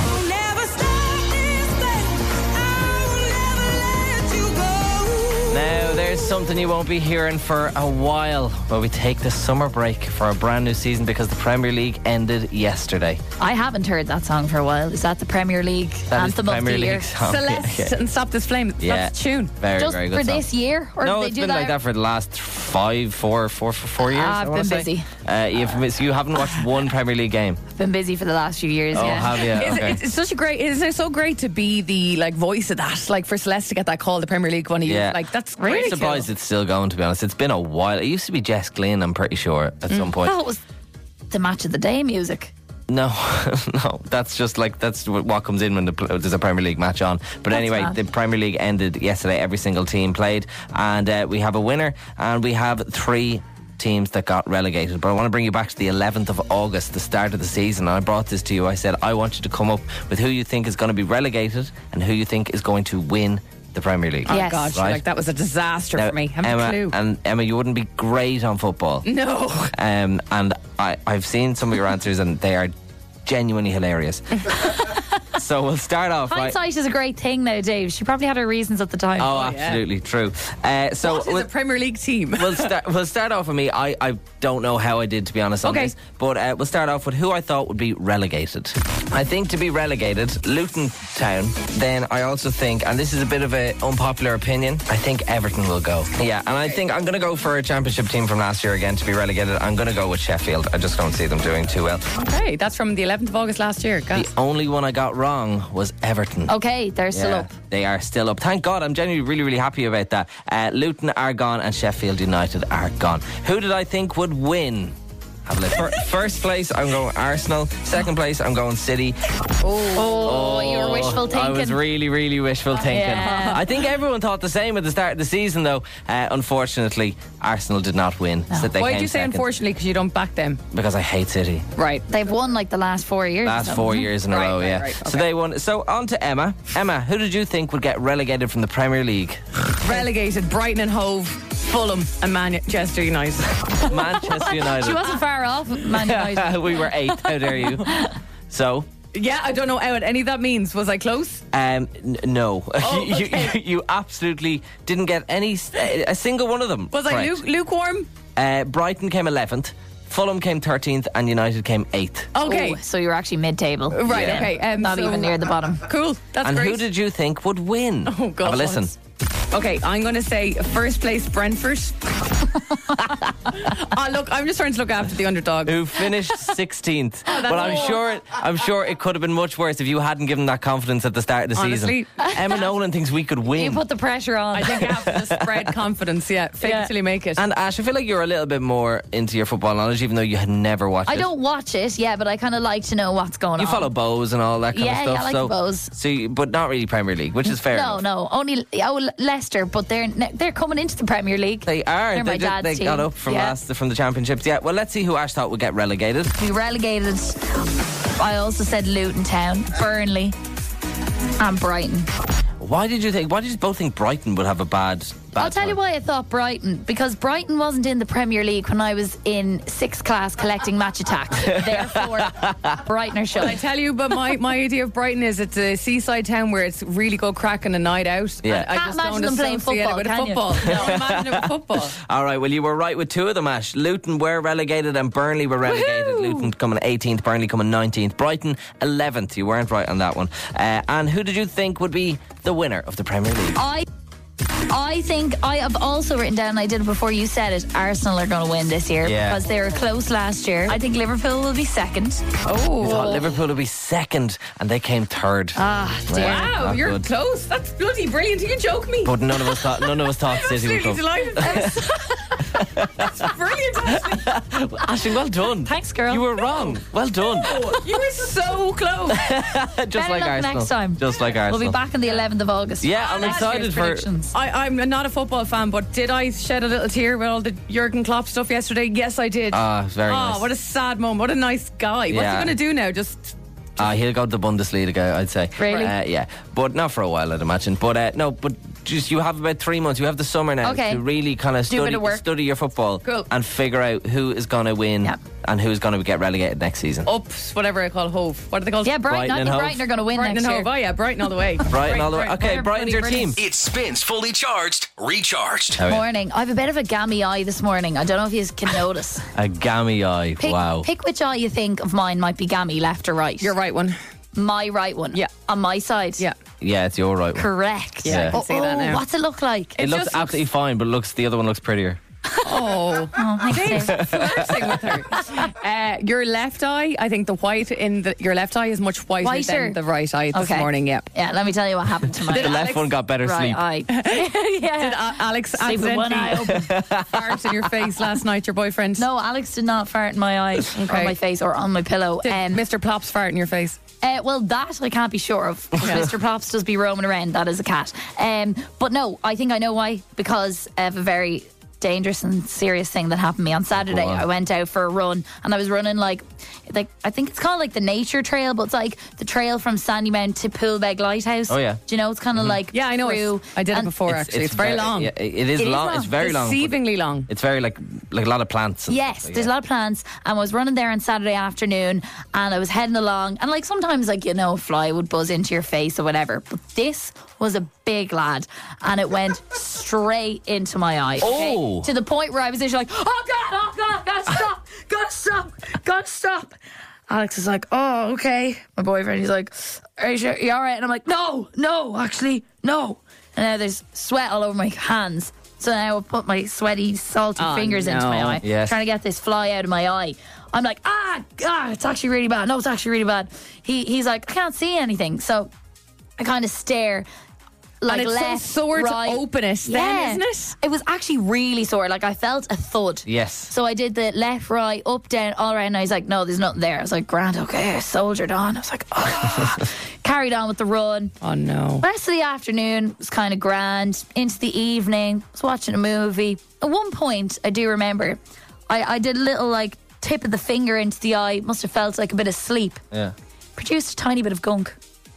Now, there's something you won't be hearing for a while, where we take the summer break for a brand new season because the Premier League ended yesterday. I haven't heard that song for a while. Is that the Premier League That is the anthem Premier of the year? League song. Celeste Yeah, yeah. and Stop This Flame. Yeah. That's the tune. Very, Just very good for song. this year, or No, did they it's do been that? like that for the last five, four, four, four, four years. I've I wanna been say. busy. Uh, you've, so you haven't watched one Premier League game. Been busy for the last few years. Oh, yeah. have you? It's, Okay. it's, it's such a great. Isn't it so great to be the like voice of that? Like for Celeste to get that call, the Premier League one. Yeah. Like that's I'm really surprised cool. it's still going, to be honest. It's been a while. It used to be Jess Glynn, I'm pretty sure, at some point. That was the match of the day music. No, no, that's just like, that's what what comes in when the, there's a Premier League match on. But That's anyway, mad. the Premier League ended yesterday. Every single team played, and uh, we have a winner, and we have three teams that got relegated. But I want to bring you back to the eleventh of August, the start of the season. And I brought this to you. I said, I want you to come up with who you think is going to be relegated and who you think is going to win the Premier League. Oh Yes. gosh, Right. like that was a disaster Now, for me. I haven't Emma, a clue. and Emma, you wouldn't be great on football. No. Um, and I, I've seen some of your answers, and they are genuinely hilarious. So we'll start off. Right? Hindsight is a great thing now, Dave. She probably had her reasons at the time. Oh, yeah. absolutely true. Uh, so What is we'll, a Premier League team? we'll start. We'll start off with me. I, I don't know how I did, to be honest, on Okay. this, but uh, we'll start off with who I thought would be relegated. I think to be relegated, Luton Town. Then I also think, and this is a bit of an unpopular opinion, I think Everton will go. Yeah, and I think I'm going to go for a championship team from last year again to be relegated. I'm going to go with Sheffield. I just don't see them doing too well. Okay, that's from the eleventh of August last year. The Gas. only one I got wrong was Everton. Okay, they're still Yeah, up. They are still up. Thank God. I'm genuinely really, really happy about that. Uh, Luton are gone and Sheffield United are gone. Who did I think would win? Have a look. Fir- First place, I'm going Arsenal. Second place, I'm going City. Oh, you were wishful thinking. I was really, really wishful thinking. Yeah. I think everyone thought the same at the start of the season, though. Uh, unfortunately, Arsenal did not win. So they Why came did you say second. unfortunately? Because you don't back them. Because I hate City. Right. They've won like the last four years. or Last something. four years in a Right, row, right, yeah. right, So okay. they won. So on to Emma. Emma, who did you think would get relegated from the Premier League? Relegated, Brighton and Hove, Fulham and Manchester United. Manchester United. She wasn't far off, Man United. We were eighth. How dare you? So, Yeah, I don't know what any of that means. Was I close? um, n- no, Oh, you, okay. you, you absolutely didn't get any, a single one of them. Was I correct. lu- lukewarm? Uh, Brighton came eleventh, Fulham came thirteenth, and United came eighth. Okay. Oh, so you were actually mid-table. Right, Yeah. okay. Um, Not so- even near the bottom. Cool. That's And great. who did you think would win? Oh, God. Have a listen. Okay, I'm going to say first place Brentford. Oh, look, I'm just trying to look after the underdog. Who finished sixteenth. Oh, But I'm sure I'm sure it could have been much worse if you hadn't given that confidence at the start of the Honestly. season. Emma Nolan thinks we could You win. put the pressure on. I think you have to spread confidence, yeah. Fake Yeah. it till you make it. And Ash, I feel like you're a little bit more into your football knowledge, even though you had never watched I it. don't watch it, yeah, but I kind of like to know what's going You on. follow Bows and all that kind Yeah, of stuff. yeah, I like so, the Bows. So, you, but not really Premier League, which is fair No, enough. no, only oh, Leicester, but they're they're coming into the Premier League. They are. They're they my did- dad's they team. got up from Yeah. last from the championships. Yeah. Well, let's see who Ash thought would get relegated. We relegated. I also said Luton Town, Burnley, and Brighton. Why did you think? Why did you both think Brighton would have a bad? bad I'll tell you time? why I thought Brighton, because Brighton wasn't in the Premier League when I was in sixth class collecting match attacks. Therefore, Brighton are shut. I tell you, but my, my idea of Brighton is it's a seaside town where it's really good cracking a night out. Yeah. I, I Can't just imagine don't them playing associate football, it with can you? football. No, imagine it with football. All right. Well, you were right with two of them, Ash. Luton were relegated and Burnley were relegated. Woohoo! Luton coming eighteenth, Burnley coming nineteenth, Brighton eleventh. You weren't right on that one. Uh, and who did you think would be the winner of the Premier League? I I think I have also written down, I did it before you said it, Arsenal are going to win this year Yeah. because they were close last year. I think Liverpool will be second. You Oh. thought Liverpool would be second, and they came third. Ah, dear. Wow, not you're good. close. That's bloody brilliant. You joke me. But none of us thought. None of us thought City would Absolutely come. delighted. That's brilliant, Ashley. Ashling, well done. Thanks, girl. You were wrong. Well done. You were so close. Just Better like luck Arsenal. next time. Just like Arsenal. We'll be back on the eleventh of August. Yeah, I'm Last excited year's for. predictions. I, I'm not a football fan, but did I shed a little tear with all the Jurgen Klopp stuff yesterday? Yes, I did. Ah, very oh, nice. what a sad moment. What a nice guy. What's Yeah. he going to do now? Just Uh, he'll go to the Bundesliga, I'd say. Really? Uh, yeah, but not for a while, I'd imagine. But uh, no, but just you have about three months. You have the summer now Okay. to really kind of Do a bit study, of work. study your football Cool. and figure out who is going to win Yep. and who's going to get relegated next season. ups, whatever I call Hove. What are they called? Yeah, Brighton. Brighton I and think Hove. Brighton are going to win Brighton next and year. Hove. Oh, yeah, Brighton all the way. Brighton all the way. Brighton, Okay, they're Brighton's your bloody team. brilliant. It spins fully charged, recharged. How are you? Morning. I have a bit of a gammy eye this morning. I don't know if you can notice. A gammy eye. Pick, Wow. pick which eye you think of mine might be gammy, left or right. Your right one. My right one. Yeah. On my side. Yeah. Yeah, it's your right one. Correct. Yeah, I can Oh, see that oh, now. what's it look like? It It looks just absolutely fine, but it looks the other one looks prettier. Oh, Oh, thanks, Dave. flirting with her. Uh, your left eye, I think the white in the, your left eye is much whiter, Whiter. than the right eye this Okay. morning. Yeah. Yeah, let me tell you what happened to my The left Alex- one got better right sleep. eye. Did yeah. A- Alex Sleep with one eye accidentally open. fart in your face last night, your boyfriend? No, Alex did not fart in my eye or Okay. on my face or on my pillow. Did Um, Mister Plops fart in your face? Uh, well, that I can't be sure of. Mister Plops does be roaming around. That is a cat. Um, but no, I think I know why. Because of a very dangerous and serious thing that happened to me on Saturday. Go on. I went out for a run and I was running like, like I think it's called like the nature trail, but it's like the trail from Sandymount to Poolbeg Lighthouse. Oh, yeah. Do you know? It's kind of like Yeah, I know through, it. I did it and before, actually. It's, very ve- long. Yeah, it is It is long. long. It's very long. but Deceivingly long. It's very like like a lot of plants. and Yes, stuff, there's a yeah. lot of plants, and I was running there on Saturday afternoon, and I was heading along, and like sometimes, like you know, a fly would buzz into your face or whatever, but this was a big lad, and it went straight into my eye. okay? Oh. To the point where I was literally like, oh god, oh god, gotta stop, gotta stop, gotta stop. Alex is like, oh, okay. My boyfriend, he's like, are you sure? You all right? And I'm like, no, no, actually, no. And now there's sweat all over my hands. So now I put my sweaty, salty Oh, fingers into my no. eye, Yes. trying to get this fly out of my eye. I'm like, ah, ah, it's actually really bad. No, it's actually really bad. He He's like, I can't see anything. So I kind of stare. Like And it's so left, sore to right. open it then, isn't it? It was actually really sore. Like I felt a thud. Yes. So I did the left, right, up, down, all around. And I was like, no, there's nothing there. I was like, grand, okay. I soldiered on. I was like, oh. Carried on with the run. Oh, no. Rest of the afternoon was kind of grand. Into the evening, was watching a movie. At one point, I do remember, I, I did a little like tip of the finger into the eye. Must have felt like a bit of sleep. Yeah. Produced a tiny bit of gunk.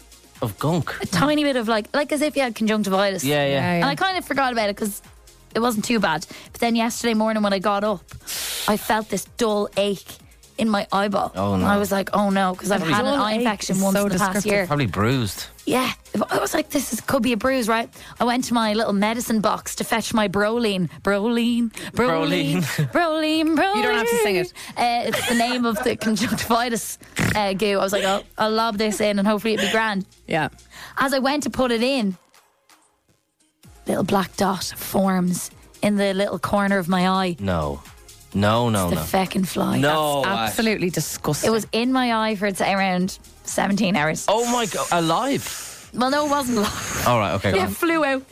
Of gunk. A tiny bit of like, like as if you had conjunctivitis. Yeah, yeah. And I kind of forgot about it because it wasn't too bad. But then yesterday morning when I got up, I felt this dull ache in my eyeball. Oh, no. And I was like, oh no, because I've Probably- had an Dull eye ache infection is once so in the past descriptive. year. Probably bruised. Yeah, I was like, this is, could be a bruise, right? I went to my little medicine box to fetch my Broline. Broline, Broline, Broline, Broline. You don't have to sing it. Uh, it's the name of the conjunctivitis uh, goo. I was like, I'll, I'll lob this in and hopefully it'll be grand. Yeah. As I went to put it in, little black dot forms in the little corner of my eye. No. No, no, the no. feckin' fly. No, That's absolutely disgusting. It was in my eye for around seventeen hours. Oh my God, alive? Well, no, it wasn't alive. All right, okay, go It on. flew out.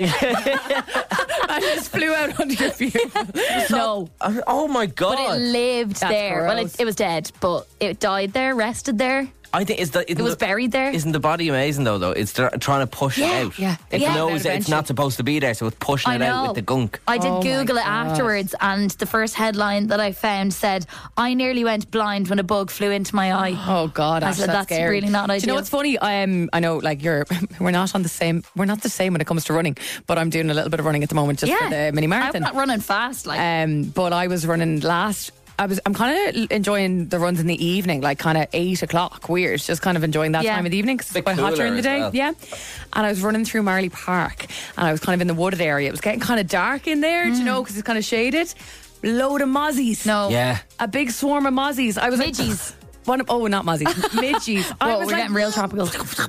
I just flew out under your pupil. No. Oh my God. But it lived That's there. Well, gross. it, it was dead, but it died there, rested there. I think is that It was buried there. Isn't the body amazing though? Though it's tr- trying to push Yeah, it out. yeah. It Yeah. knows Out that it's not supposed to be there, so it's pushing I it out know. with the gunk. I did Oh my Google it God. afterwards, and the first headline that I found said, "I nearly went blind when a bug flew into my eye." Oh God, I Ash, said, that's, that's scary. really not Do you know ideal. what's funny? Um, I know, like you're, we're not on the same. We're not the same when it comes to running. But I'm doing a little bit of running at the moment just for the mini I'm marathon. not running fast, like. Um, but I was running last. I was. I'm kind of enjoying the runs in the evening, like kind of eight o'clock. Weird, just kind of enjoying that Yeah. time of the evening because it's Bit quite hot cooler during the as day. well. Yeah, and I was running through Marley Park, and I was kind of in the wooded area. It was getting kind of dark in there, do you know, because it's kind of shaded. Load of mozzies. No. Yeah. A big swarm of mozzies. I was Midgies. Like, one of, oh, not mozzies. Midgies. I Whoa, was we're like, getting real tropical.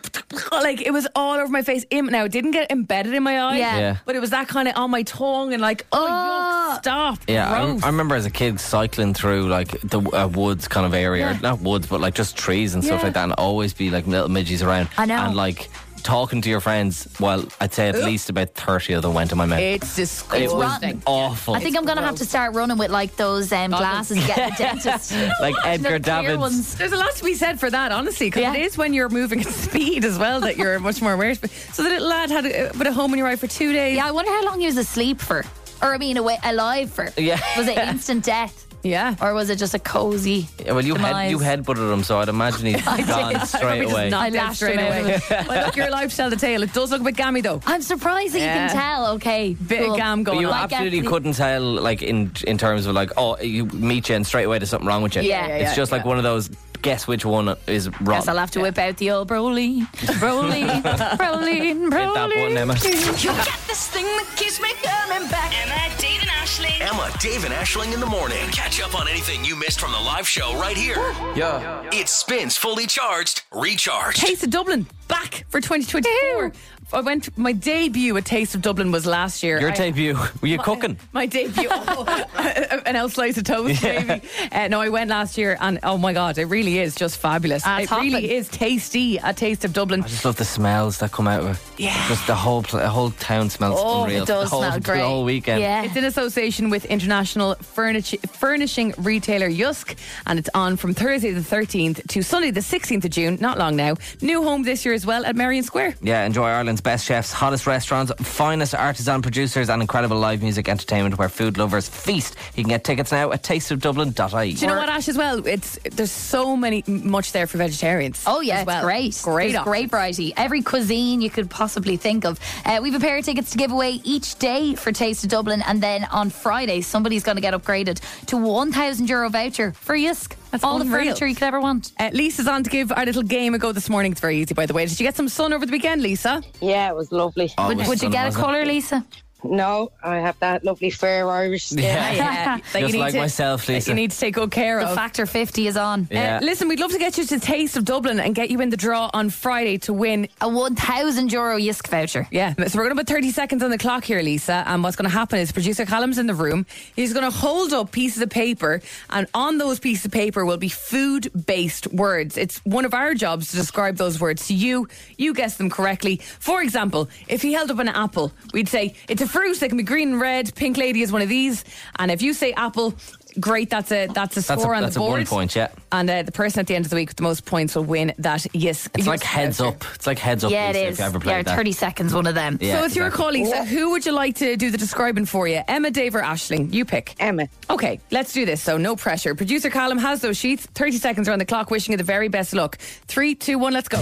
like it was all over my face. Im- Now it didn't get embedded in my eye, Yeah. Yeah. but it was that kind of on my tongue and like, oh, yuck, stop. Yeah, I, Gross. I remember as a kid cycling through like the uh, woods kind of area, Yeah. not woods, but like just trees and stuff Yeah. like that, and always be like little midgies around. I know. And like talking to your friends. Well, I'd say at least about thirty of them went in my mouth. It's disgusting. It was rotten. awful. I think I'm going to have to start running with like those um, glasses you get at the dentist. like The Edgar clear Davids. ones. There's a lot to be said for that, honestly, because Yeah. it is when you're moving at speed as well that you're much more aware. So the little lad had a, a bit of home in your eye for two days. Yeah, I wonder how long he was asleep for. Or, I mean, awa- alive for. Yeah. Was it instant death? Yeah. Or was it just a cozy Yeah, well, you head, demise? you headbutted him, so I'd imagine he's gone I straight probably just away. knocked I out lashed straight him out away. of Well, look, you're alive to tell the tale. It does look a bit gammy though. I'm surprised that Yeah. you can tell. Okay, Bit cool. of gam But going you on. Like absolutely actually- couldn't tell, like in in terms of like, oh, you meet you and straight away there's something wrong with you. Yeah. Yeah, it's yeah, just like yeah. one of those. Guess which one is wrong. Guess I'll have to whip out the old Broline, Broline, Broline, Broline. Hit that button, Emma. You got this thing that keeps me coming back. Emma, Dave and Ashling. Emma, Dave and Ashling in the morning. Catch up on anything you missed from the live show right here. Yeah. It spins fully charged, recharged. Taste of Dublin back for twenty twenty-four. I went. My debut at Taste of Dublin was last year. Your I- debut. Were you my, cooking? My debut, oh, an out slice of toast, maybe. Uh, no, I went last year, and oh my god, it really is just fabulous. Ah, it it's really hopping. is tasty. A Taste of Dublin. I just love the smells that come out of it. Yeah. Just the whole pl- the whole town smells Oh, unreal. it does the whole, smell great. The whole weekend. Yeah. It's in association with international furnish- furnishing retailer Yusk, and it's on from Thursday the thirteenth to Sunday the sixteenth of June. Not long now. New home this year as well at Marion Square. Yeah, enjoy Ireland's best chefs, hottest restaurants, finest artisan producers, and incredible live music entertainment where food lovers feast. You can get tickets now at taste of dublin dot I E. Do you know what, Ash? As well, it's there's so many much there for vegetarians. Oh yeah, as well. it's great. Great, There's options. great variety. Every cuisine you could possibly think of. Uh, we've a pair of tickets to give away each day for Taste of Dublin, and then on Friday somebody's going to get upgraded to one thousand euro voucher for Yusk. That's all the unreal. furniture you could ever want. Uh, Lisa's on to give our little game a go this morning. It's very easy, by the way. Did you get some sun over the weekend, Lisa? Yeah, it was lovely. Oh, it Would, was would you sun, get a wasn't it? colour, Lisa? No, I have that lovely fair Irish skin. Yeah. yeah. That you Just need like to- myself, that Lisa. You need to take good care The of. factor fifty is on. Yeah. Uh, listen, we'd love to get you to Taste of Dublin and get you in the draw on Friday to win. A one thousand euro Yusk voucher. Yeah, so we're going to put thirty seconds on the clock here, Lisa. And what's going to happen is producer Callum's in the room. He's going to hold up pieces of paper, and on those pieces of paper will be food-based words. It's one of our jobs to describe those words to you. You guess them correctly. For example, if he held up an apple, we'd say it's a fruit. They can be green and red. Pink Lady is one of these. And if you say apple, great. That's a that's a That's score a, on that's the a board. one point, yeah. And uh, the person at the end of the week with the most points will win that. Yes, It's like heads up. It's like heads up. Yeah, it Lisa, is. If you ever Yeah, played that. thirty seconds, one of them. Yeah, so it's your exactly. call, Lisa. Who would you like to do the describing for you? Emma, Dave, or Aisling? You pick. Emma. Okay, let's do this. So no pressure. Producer Callum has those sheets. thirty seconds are on the clock. Wishing you the very best luck. Three, two, one, let's go.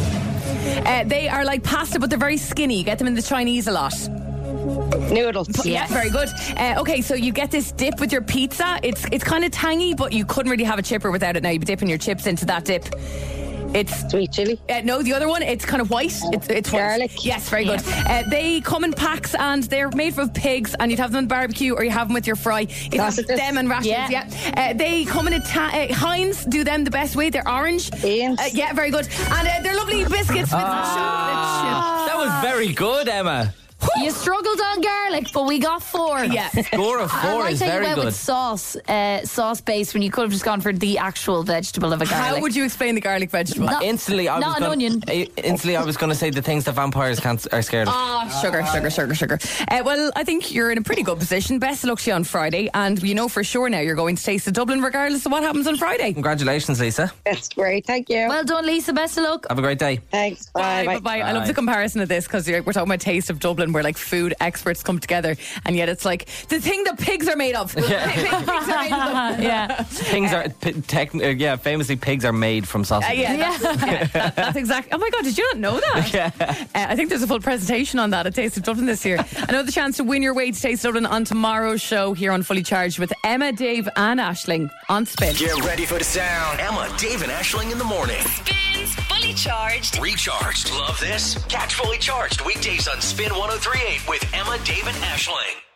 Uh, they are like pasta, but they're very skinny. You get them in the Chinese a lot. Noodles. Yeah, very good. Uh, okay, so you get this dip with your pizza. It's it's kind of tangy, but you couldn't really have a chipper without it. Now you'd be dipping your chips into that dip. It's Sweet chili. Uh, no, the other one, it's kind of white. It's, it's white. Garlic. Yes, very good. Uh, they come in packs and they're made from pigs, and you'd have them on the barbecue or you have them with your fry. You'd have Sausages. them and rashers, yeah. Yeah. Uh, they come in a ta- uh, Heinz do them the best way. They're orange. Ian's. Uh, yeah, very good. And uh, they're lovely biscuits with chocolate chip. That was very good, Emma. Whew, You struggled on garlic, but we got four. Yeah. Score of I four like is how you very went good. with sauce, uh, sauce based when you could have just gone for the actual vegetable of a garlic. How would you explain the garlic vegetable? Not- Instantly, I not was an gonna, onion. eh, Instantly, I was going to say the things that vampires can't are scared of. Ah, sugar, sugar, sugar, sugar. Uh, well, I think you're in a pretty good position. Best of luck to you on Friday, and we know for sure now you're going to Taste of Dublin regardless of what happens on Friday. Congratulations, Lisa. That's great. Thank you. Well done, Lisa. Best of luck. Have a great day. Thanks. Bye, Bye. bye, bye. I love the comparison of this because we're talking about Taste of Dublin, where like food experts come together, and yet it's like the thing that pigs are made of. Yeah. Pigs are made of. Yeah. Things are p- tech, uh, yeah, famously pigs are made from sausage. Uh, yeah, that's, yeah that, that's exactly. Oh my God, did you not know that? Yeah. Uh, I think there's a full presentation on that at Taste of Dublin this year. Another chance to win your way to Taste of Dublin on tomorrow's show here on Fully Charged with Emma, Dave, and Aisling on Spin. Get ready for the sound. Emma, Dave, and Aisling in the morning. Spins Fully Charged. Recharged. Love this? Catch Fully Charged weekdays on Spin one oh three point eight with Emma, Dave, and Aisling.